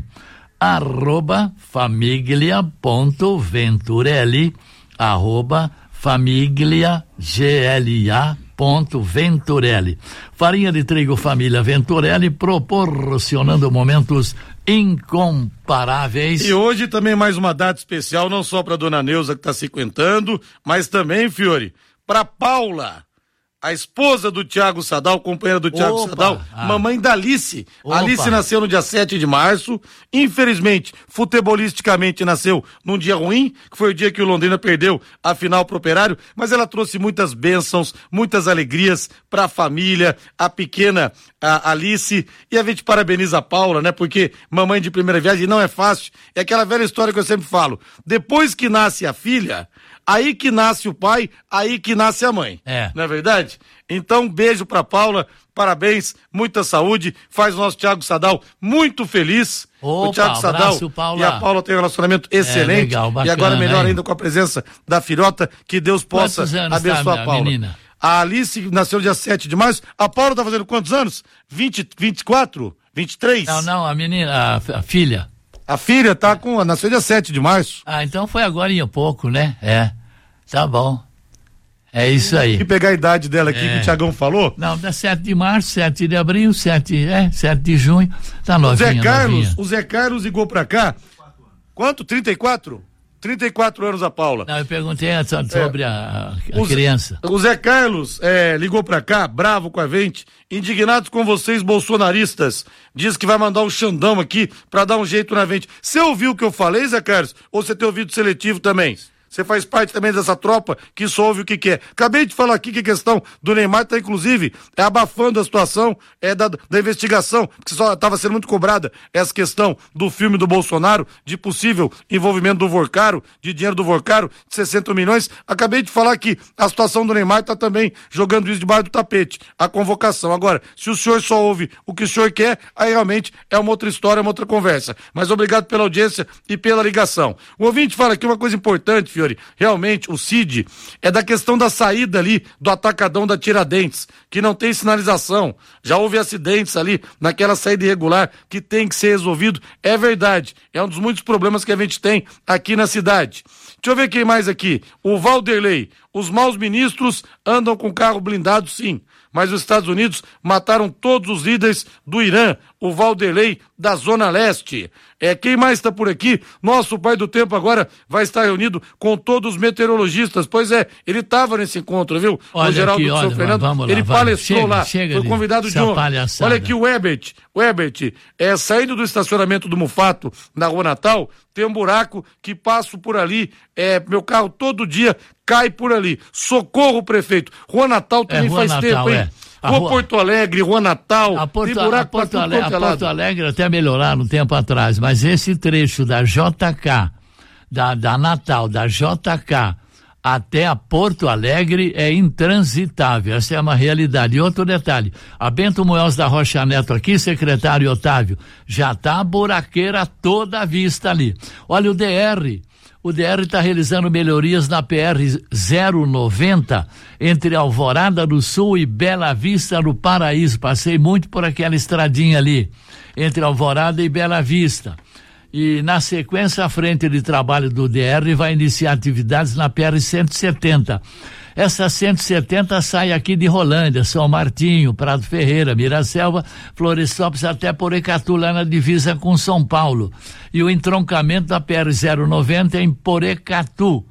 Arroba famiglia.venturelli. Arroba Família G L A ponto Venturelli. Farinha de trigo família Venturelli, proporcionando momentos incomparáveis. E hoje também mais uma data especial, não só para dona Neuza que está cinquentando, mas também, Fiore, para Paula, a esposa do Thiago Sadal, companheira do Thiago Opa, Sadal, ah. mamãe da Alice. Opa. Alice nasceu no dia sete de março, infelizmente, futebolisticamente nasceu num dia ruim, que foi o dia que o Londrina perdeu a final pro Operário, mas ela trouxe muitas bênçãos, muitas alegrias pra família, a pequena a Alice, e a gente parabeniza a Paula, né, porque mamãe de primeira viagem não é fácil, é aquela velha história que eu sempre falo, depois que nasce a filha, aí que nasce o pai, aí que nasce a mãe. É. Não é verdade? Então, beijo pra Paula, parabéns, muita saúde, faz o nosso Thiago Sadal muito feliz. Opa, o Thiago Sadal abraço, e a Paula tem um relacionamento excelente. É, legal, bacana, e agora melhor hein? ainda com a presença da filhota, que Deus possa abençoar tá, a Paula. Menina? A Alice nasceu dia sete de março, a Paula tá fazendo quantos anos? vinte, vinte e quatro? vinte e três? Não, não, a menina, a, a filha. A filha tá com, nasceu dia sete de março. Ah, então foi agora em pouco, né? É, tá bom. É isso aí. E pegar a idade dela aqui, é. que o Thiagão falou? Não, dá sete de março, sete de abril, sete, é, sete de junho, tá novinha, o Zé Carlos, novinha. O Zé Carlos ligou pra cá, quanto? trinta e quatro? trinta e quatro anos a Paula. Não, eu perguntei sobre é. a, a o criança. Zé, o Zé Carlos é, ligou pra cá, bravo com a gente, indignados com vocês bolsonaristas, diz que vai mandar o Xandão aqui pra dar um jeito na gente. Você ouviu o que eu falei, Zé Carlos? Ou você tem ouvido seletivo também? Você faz parte também dessa tropa que só ouve o que quer. Acabei de falar aqui que a questão do Neymar está, inclusive, é abafando a situação é, da, da investigação, porque só estava sendo muito cobrada essa questão do filme do Bolsonaro, de possível envolvimento do Vorcaro, de dinheiro do Vorcaro, de sessenta milhões. Acabei de falar que a situação do Neymar está também jogando isso debaixo do tapete, a convocação. Agora, se o senhor só ouve o que o senhor quer, aí realmente é uma outra história, uma outra conversa. Mas obrigado pela audiência e pela ligação. O ouvinte fala aqui uma coisa importante, filho. Fiore, realmente o Cid é da questão da saída ali do Atacadão da Tiradentes, que não tem sinalização. Já houve acidentes ali naquela saída irregular que tem que ser resolvido. É verdade, é um dos muitos problemas que a gente tem aqui na cidade. Deixa eu ver quem mais aqui. O Valderlei. Os maus ministros andam com carro blindado, sim. Mas os Estados Unidos mataram todos os líderes do Irã. O Valderlei da Zona Leste. É, quem mais está por aqui? Nosso pai do tempo agora vai estar reunido com todos os meteorologistas. Pois é, ele estava nesse encontro, viu? Olha o Geraldo aqui, do São olha, Fernando. vamos lá, ele vai. palestrou Chega, lá. chega foi de convidado de essa honra. palhaçada. Olha aqui o Ebert. O Ebert, é, saindo do estacionamento do Mufato, na Rua Natal, tem um buraco que passo por ali. É, meu carro todo dia cai por ali. Socorro, prefeito. Rua Natal também É, Rua faz Natal, tempo, hein? é. A Rua Rua- Porto Alegre, Rua Natal, A Porto, tem buraco a Porto, pra tudo Ale- quanto é a lado. Porto Alegre até melhoraram um tempo atrás, mas esse trecho da J K, da, da Natal, da J K até a Porto Alegre é intransitável, essa é uma realidade. E outro detalhe, a Bento Munhoz da Rocha Neto aqui, secretário Otávio, já tá a buraqueira toda à vista ali. Olha o D R, o D R está realizando melhorias na P R zero noventa entre Alvorada do Sul e Bela Vista do Paraíso. Passei muito por aquela estradinha ali, entre Alvorada e Bela Vista. E na sequência, a frente de trabalho do D R vai iniciar atividades na P R cento e setenta. Essa cento e setenta sai aqui de Rolândia, São Martinho, Prado Ferreira, Miraselva, Florestópolis até Porecatu, lá na divisa com São Paulo. E o entroncamento da P R zero noventa é em Porecatu.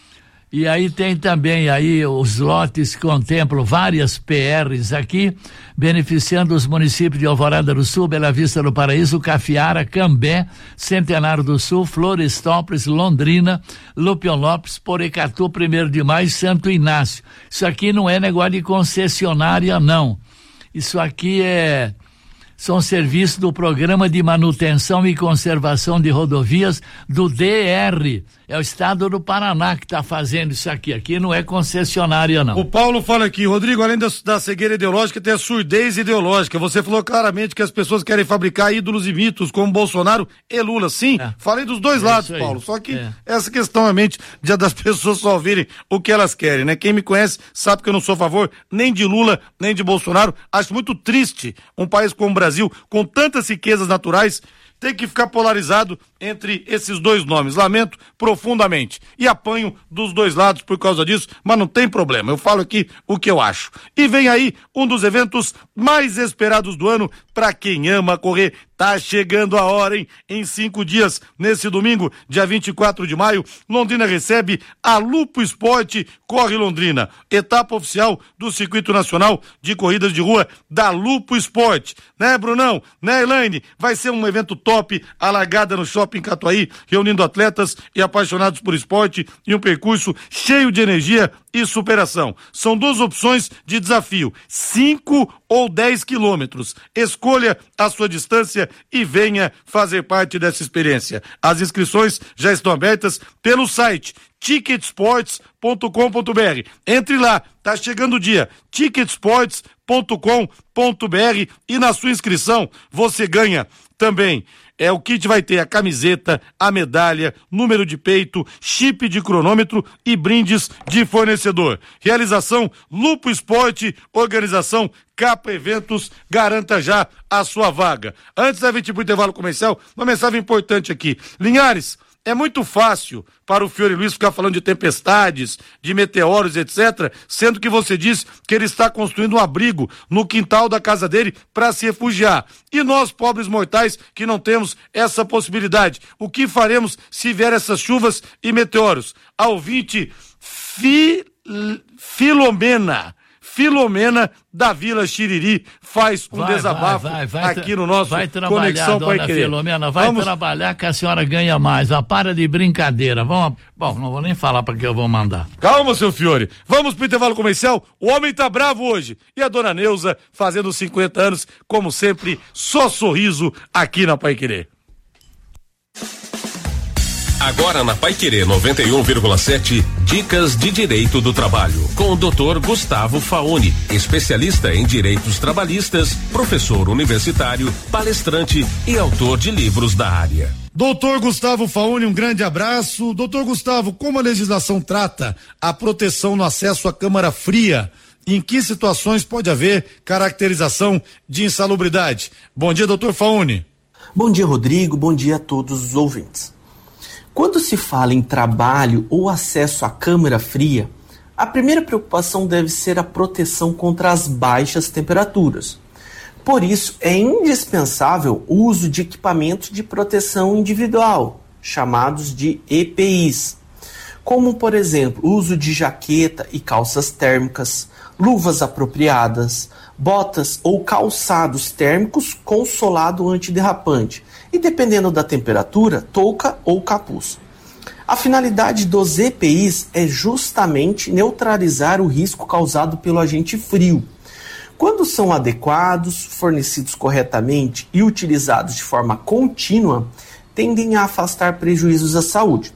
E aí tem também aí os lotes que contemplam várias P Rs aqui, beneficiando os municípios de Alvorada do Sul, Bela Vista do Paraíso, Cafiara, Cambé, Centenário do Sul, Florestópolis, Londrina, Lupionópolis, Porecatu, primeiro de Maio, Santo Inácio. Isso aqui não é negócio de concessionária, não. Isso aqui é... são serviços do Programa de Manutenção e Conservação de Rodovias do D R. É o estado do Paraná que está fazendo isso aqui. Aqui não é concessionária, não. O Paulo fala aqui, Rodrigo, além da, da cegueira ideológica, tem a surdez ideológica. Você falou claramente que as pessoas querem fabricar ídolos e mitos, como Bolsonaro e Lula. Sim, é. Falei dos dois é lados, Paulo. Só que é. essa questão, realmente, de das pessoas só ouvirem o que elas querem, né? Quem me conhece sabe que eu não sou a favor nem de Lula, nem de Bolsonaro. Acho muito triste um país como o Brasil, com tantas riquezas naturais, tem que ficar polarizado entre esses dois nomes. Lamento profundamente. E apanho dos dois lados por causa disso, mas não tem problema. Eu falo aqui o que eu acho. E vem aí um dos eventos mais esperados do ano para quem ama correr. Tá chegando a hora, hein? Em cinco dias, nesse domingo, dia vinte e quatro de maio, Londrina recebe a Lupo Esporte Corre Londrina. Etapa oficial do Circuito Nacional de Corridas de Rua da Lupo Esporte. Né, Brunão? Né, Elaine? Vai ser um evento top, a largada no Shopping Catuaí, reunindo atletas e apaixonados por esporte e um percurso cheio de energia e superação. São duas opções de desafio, cinco ou dez quilômetros. Escolha a sua distância e venha fazer parte dessa experiência. As inscrições já estão abertas pelo site ticket sports ponto com ponto b r. Entre lá, tá chegando o dia, ticket sports ponto com ponto b r, e na sua inscrição você ganha também. É, o kit vai ter a camiseta, a medalha, número de peito, chip de cronômetro e brindes de fornecedor. Realização Lupo Esporte, organização Capa Eventos, garanta já a sua vaga. Antes da gente ir pro intervalo comercial, uma mensagem importante aqui. Linhares, é muito fácil para o Fiore Luiz ficar falando de tempestades, de meteoros, etcétera, sendo que você disse que ele está construindo um abrigo no quintal da casa dele para se refugiar. E nós, pobres mortais, que não temos essa possibilidade, o que faremos se vier essas chuvas e meteoros? A ouvinte Fil... Filomena, Filomena da Vila Xiriri faz um vai, desabafo vai, vai, vai, aqui no nosso vai trabalhar, Conexão dona Pai Querer. Filomena, vai Vamos... trabalhar que a senhora ganha mais. Ah, para de brincadeira. Vamos, bom, não vou nem falar para que eu vou mandar. Calma, seu Fiore. Vamos pro intervalo comercial. O homem tá bravo hoje. E a dona Neuza, fazendo cinquenta anos, como sempre, só sorriso aqui na Pai Querer. Agora na Paiquerê noventa e um vírgula sete, dicas de direito do trabalho, com o doutor Gustavo Fauni, especialista em direitos trabalhistas, professor universitário, palestrante e autor de livros da área. Doutor Gustavo Fauni, um grande abraço. Doutor Gustavo, como a legislação trata a proteção no acesso à câmara fria? Em que situações pode haver caracterização de insalubridade? Bom dia, doutor Fauni. Bom dia, Rodrigo. Bom dia a todos os ouvintes. Quando se fala em trabalho ou acesso à câmara fria, a primeira preocupação deve ser a proteção contra as baixas temperaturas. Por isso, é indispensável o uso de equipamentos de proteção individual, chamados de E P Is, como, por exemplo, o uso de jaqueta e calças térmicas, luvas apropriadas, botas ou calçados térmicos com solado antiderrapante e, dependendo da temperatura, touca ou capuz. A finalidade dos E P Is é justamente neutralizar o risco causado pelo agente frio. Quando são adequados, fornecidos corretamente e utilizados de forma contínua, tendem a afastar prejuízos à saúde.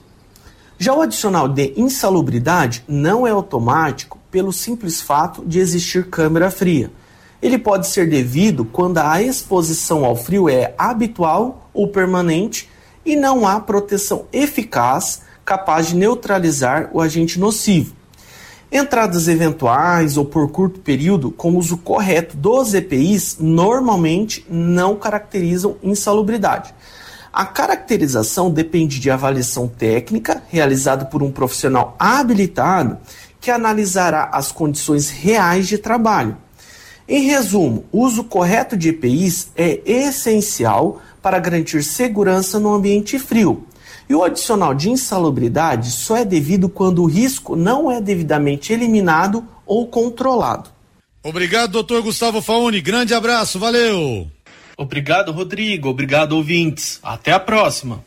Já o adicional de insalubridade não é automático pelo simples fato de existir câmara fria. Ele pode ser devido quando a exposição ao frio é habitual ou permanente e não há proteção eficaz capaz de neutralizar o agente nocivo. Entradas eventuais ou por curto período com uso correto dos E P Is normalmente não caracterizam insalubridade. A caracterização depende de avaliação técnica realizada por um profissional habilitado que analisará as condições reais de trabalho. Em resumo, o uso correto de E P Is é essencial para garantir segurança no ambiente frio. E o adicional de insalubridade só é devido quando o risco não é devidamente eliminado ou controlado. Obrigado, doutor Gustavo Fauni. Grande abraço, valeu! Obrigado, Rodrigo. Obrigado, ouvintes. Até a próxima.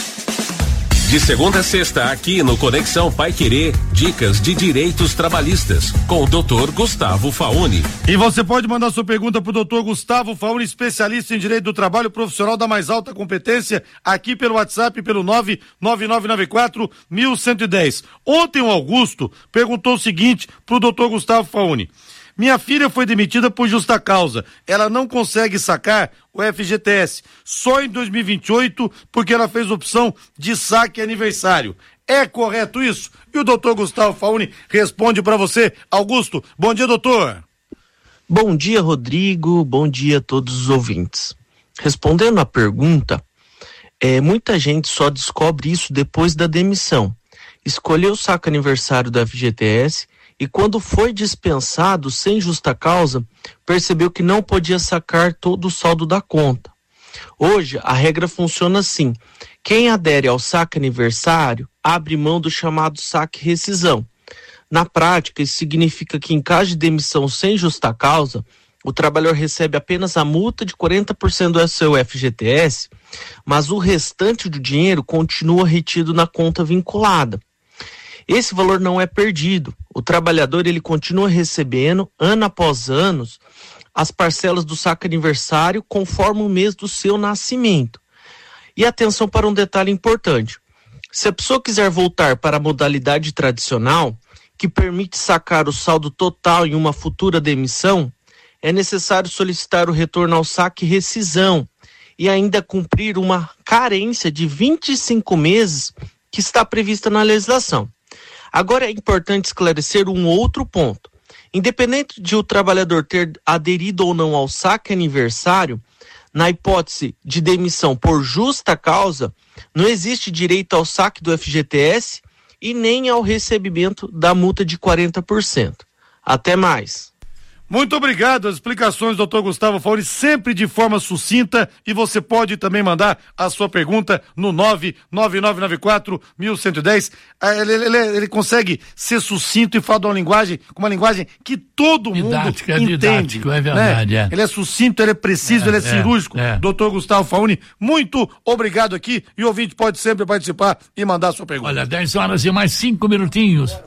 De segunda a sexta, aqui no Conexão Paiquerê, dicas de direitos trabalhistas, com o doutor Gustavo Fauni. E você pode mandar sua pergunta para o doutor Gustavo Fauni, especialista em direito do trabalho, profissional da mais alta competência, aqui pelo WhatsApp, pelo nove nove nove nove quatro um um um zero. Ontem o Augusto perguntou o seguinte para o doutor Gustavo Fauni: minha filha foi demitida por justa causa. Ela não consegue sacar o F G T S só em dois mil e vinte e oito porque ela fez opção de saque aniversário. É correto isso? E o doutor Gustavo Fauni responde para você. Augusto, bom dia, doutor. Bom dia, Rodrigo. Bom dia a todos os ouvintes. Respondendo à pergunta, é, muita gente só descobre isso depois da demissão. Escolheu o saque aniversário do F G T S e quando foi dispensado sem justa causa, percebeu que não podia sacar todo o saldo da conta. Hoje, a regra funciona assim: quem adere ao saque aniversário abre mão do chamado saque rescisão. Na prática, isso significa que em caso de demissão sem justa causa, o trabalhador recebe apenas a multa de quarenta por cento do seu F G T S, mas o restante do dinheiro continua retido na conta vinculada. Esse valor não é perdido. O trabalhador ele continua recebendo, ano após ano, as parcelas do saque aniversário conforme o mês do seu nascimento. E atenção para um detalhe importante: se a pessoa quiser voltar para a modalidade tradicional, que permite sacar o saldo total em uma futura demissão, é necessário solicitar o retorno ao saque rescisão e ainda cumprir uma carência de vinte e cinco meses que está prevista na legislação. Agora é importante esclarecer um outro ponto. Independente de o trabalhador ter aderido ou não ao saque aniversário, na hipótese de demissão por justa causa, não existe direito ao saque do F G T S e nem ao recebimento da multa de quarenta por cento. Até mais. Muito obrigado, as explicações, doutor Gustavo Fauni, sempre de forma sucinta, e você pode também mandar a sua pergunta no nove nove nove nove quatro um um um zero. Ele, ele, ele consegue ser sucinto e falar de uma linguagem, com uma linguagem que todo didático, mundo é entende. Didático, é verdade, né? é. Ele é sucinto, ele é preciso, é, ele é, é cirúrgico. É. doutor Gustavo Fauni, muito obrigado aqui, e o ouvinte pode sempre participar e mandar a sua pergunta. Olha, dez horas e mais cinco minutinhos.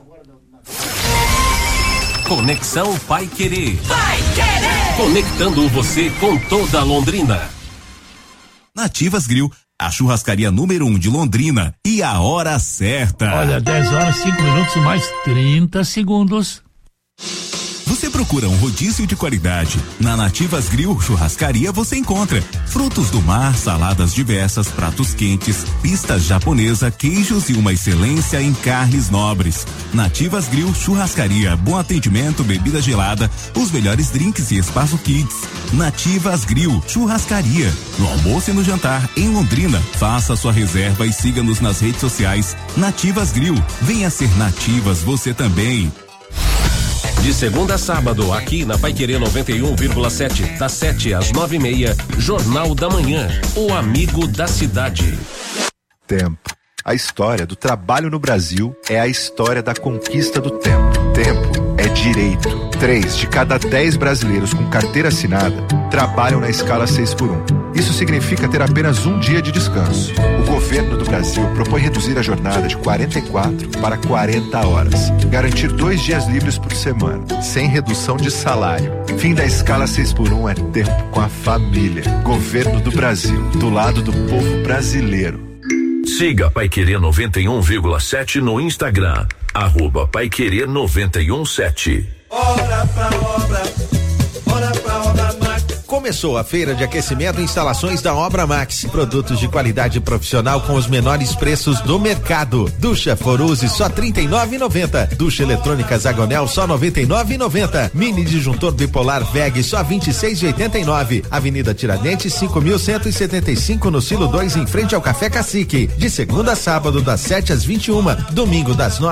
Conexão Paiquerê. Paiquerê. Conectando você com toda Londrina. Nativas Grill, a churrascaria número um de Londrina, e a hora certa. Olha, dez horas, cinco minutos mais trinta segundos. Você procura um rodízio de qualidade? Na Nativas Grill Churrascaria você encontra frutos do mar, saladas diversas, pratos quentes, pistas japonesa, queijos e uma excelência em carnes nobres. Nativas Grill Churrascaria, bom atendimento, bebida gelada, os melhores drinks e espaço kids. Nativas Grill Churrascaria, no almoço e no jantar em Londrina. Faça sua reserva e siga-nos nas redes sociais. Nativas Grill, venha ser Nativas você também. De segunda a sábado, aqui na Paiquerê noventa e um vírgula sete, das sete às nove e meia, Jornal da Manhã, o amigo da cidade. Tempo. A história do trabalho no Brasil é a história da conquista do tempo. Tempo é direito. Três de cada dez brasileiros com carteira assinada trabalham na escala seis por um. Isso significa ter apenas um dia de descanso. O governo do Brasil propõe reduzir a jornada de quarenta e quatro para quarenta horas. Garantir dois dias livres por semana, sem redução de salário. Fim da escala seis por um é tempo com a família. Governo do Brasil, do lado do povo brasileiro. Siga Paiquerê noventa e um vírgula sete no Instagram, arroba Paiquerê noventa e um sete. Hora pra obra, hora pra obra Max. Começou a feira de aquecimento e instalações da Obra Max. Produtos de qualidade profissional com os menores preços do mercado. Ducha Foruse só trinta e nove reais e noventa centavos. Ducha eletrônica Zagonel só noventa e nove reais e noventa centavos. Mini disjuntor bipolar V E G só vinte e seis reais e oitenta e nove centavos. Avenida Tiradentes cinco mil cento e setenta e cinco no Silo dois em frente ao Café Cacique. De segunda a sábado das sete às vinte e uma. Domingo das nove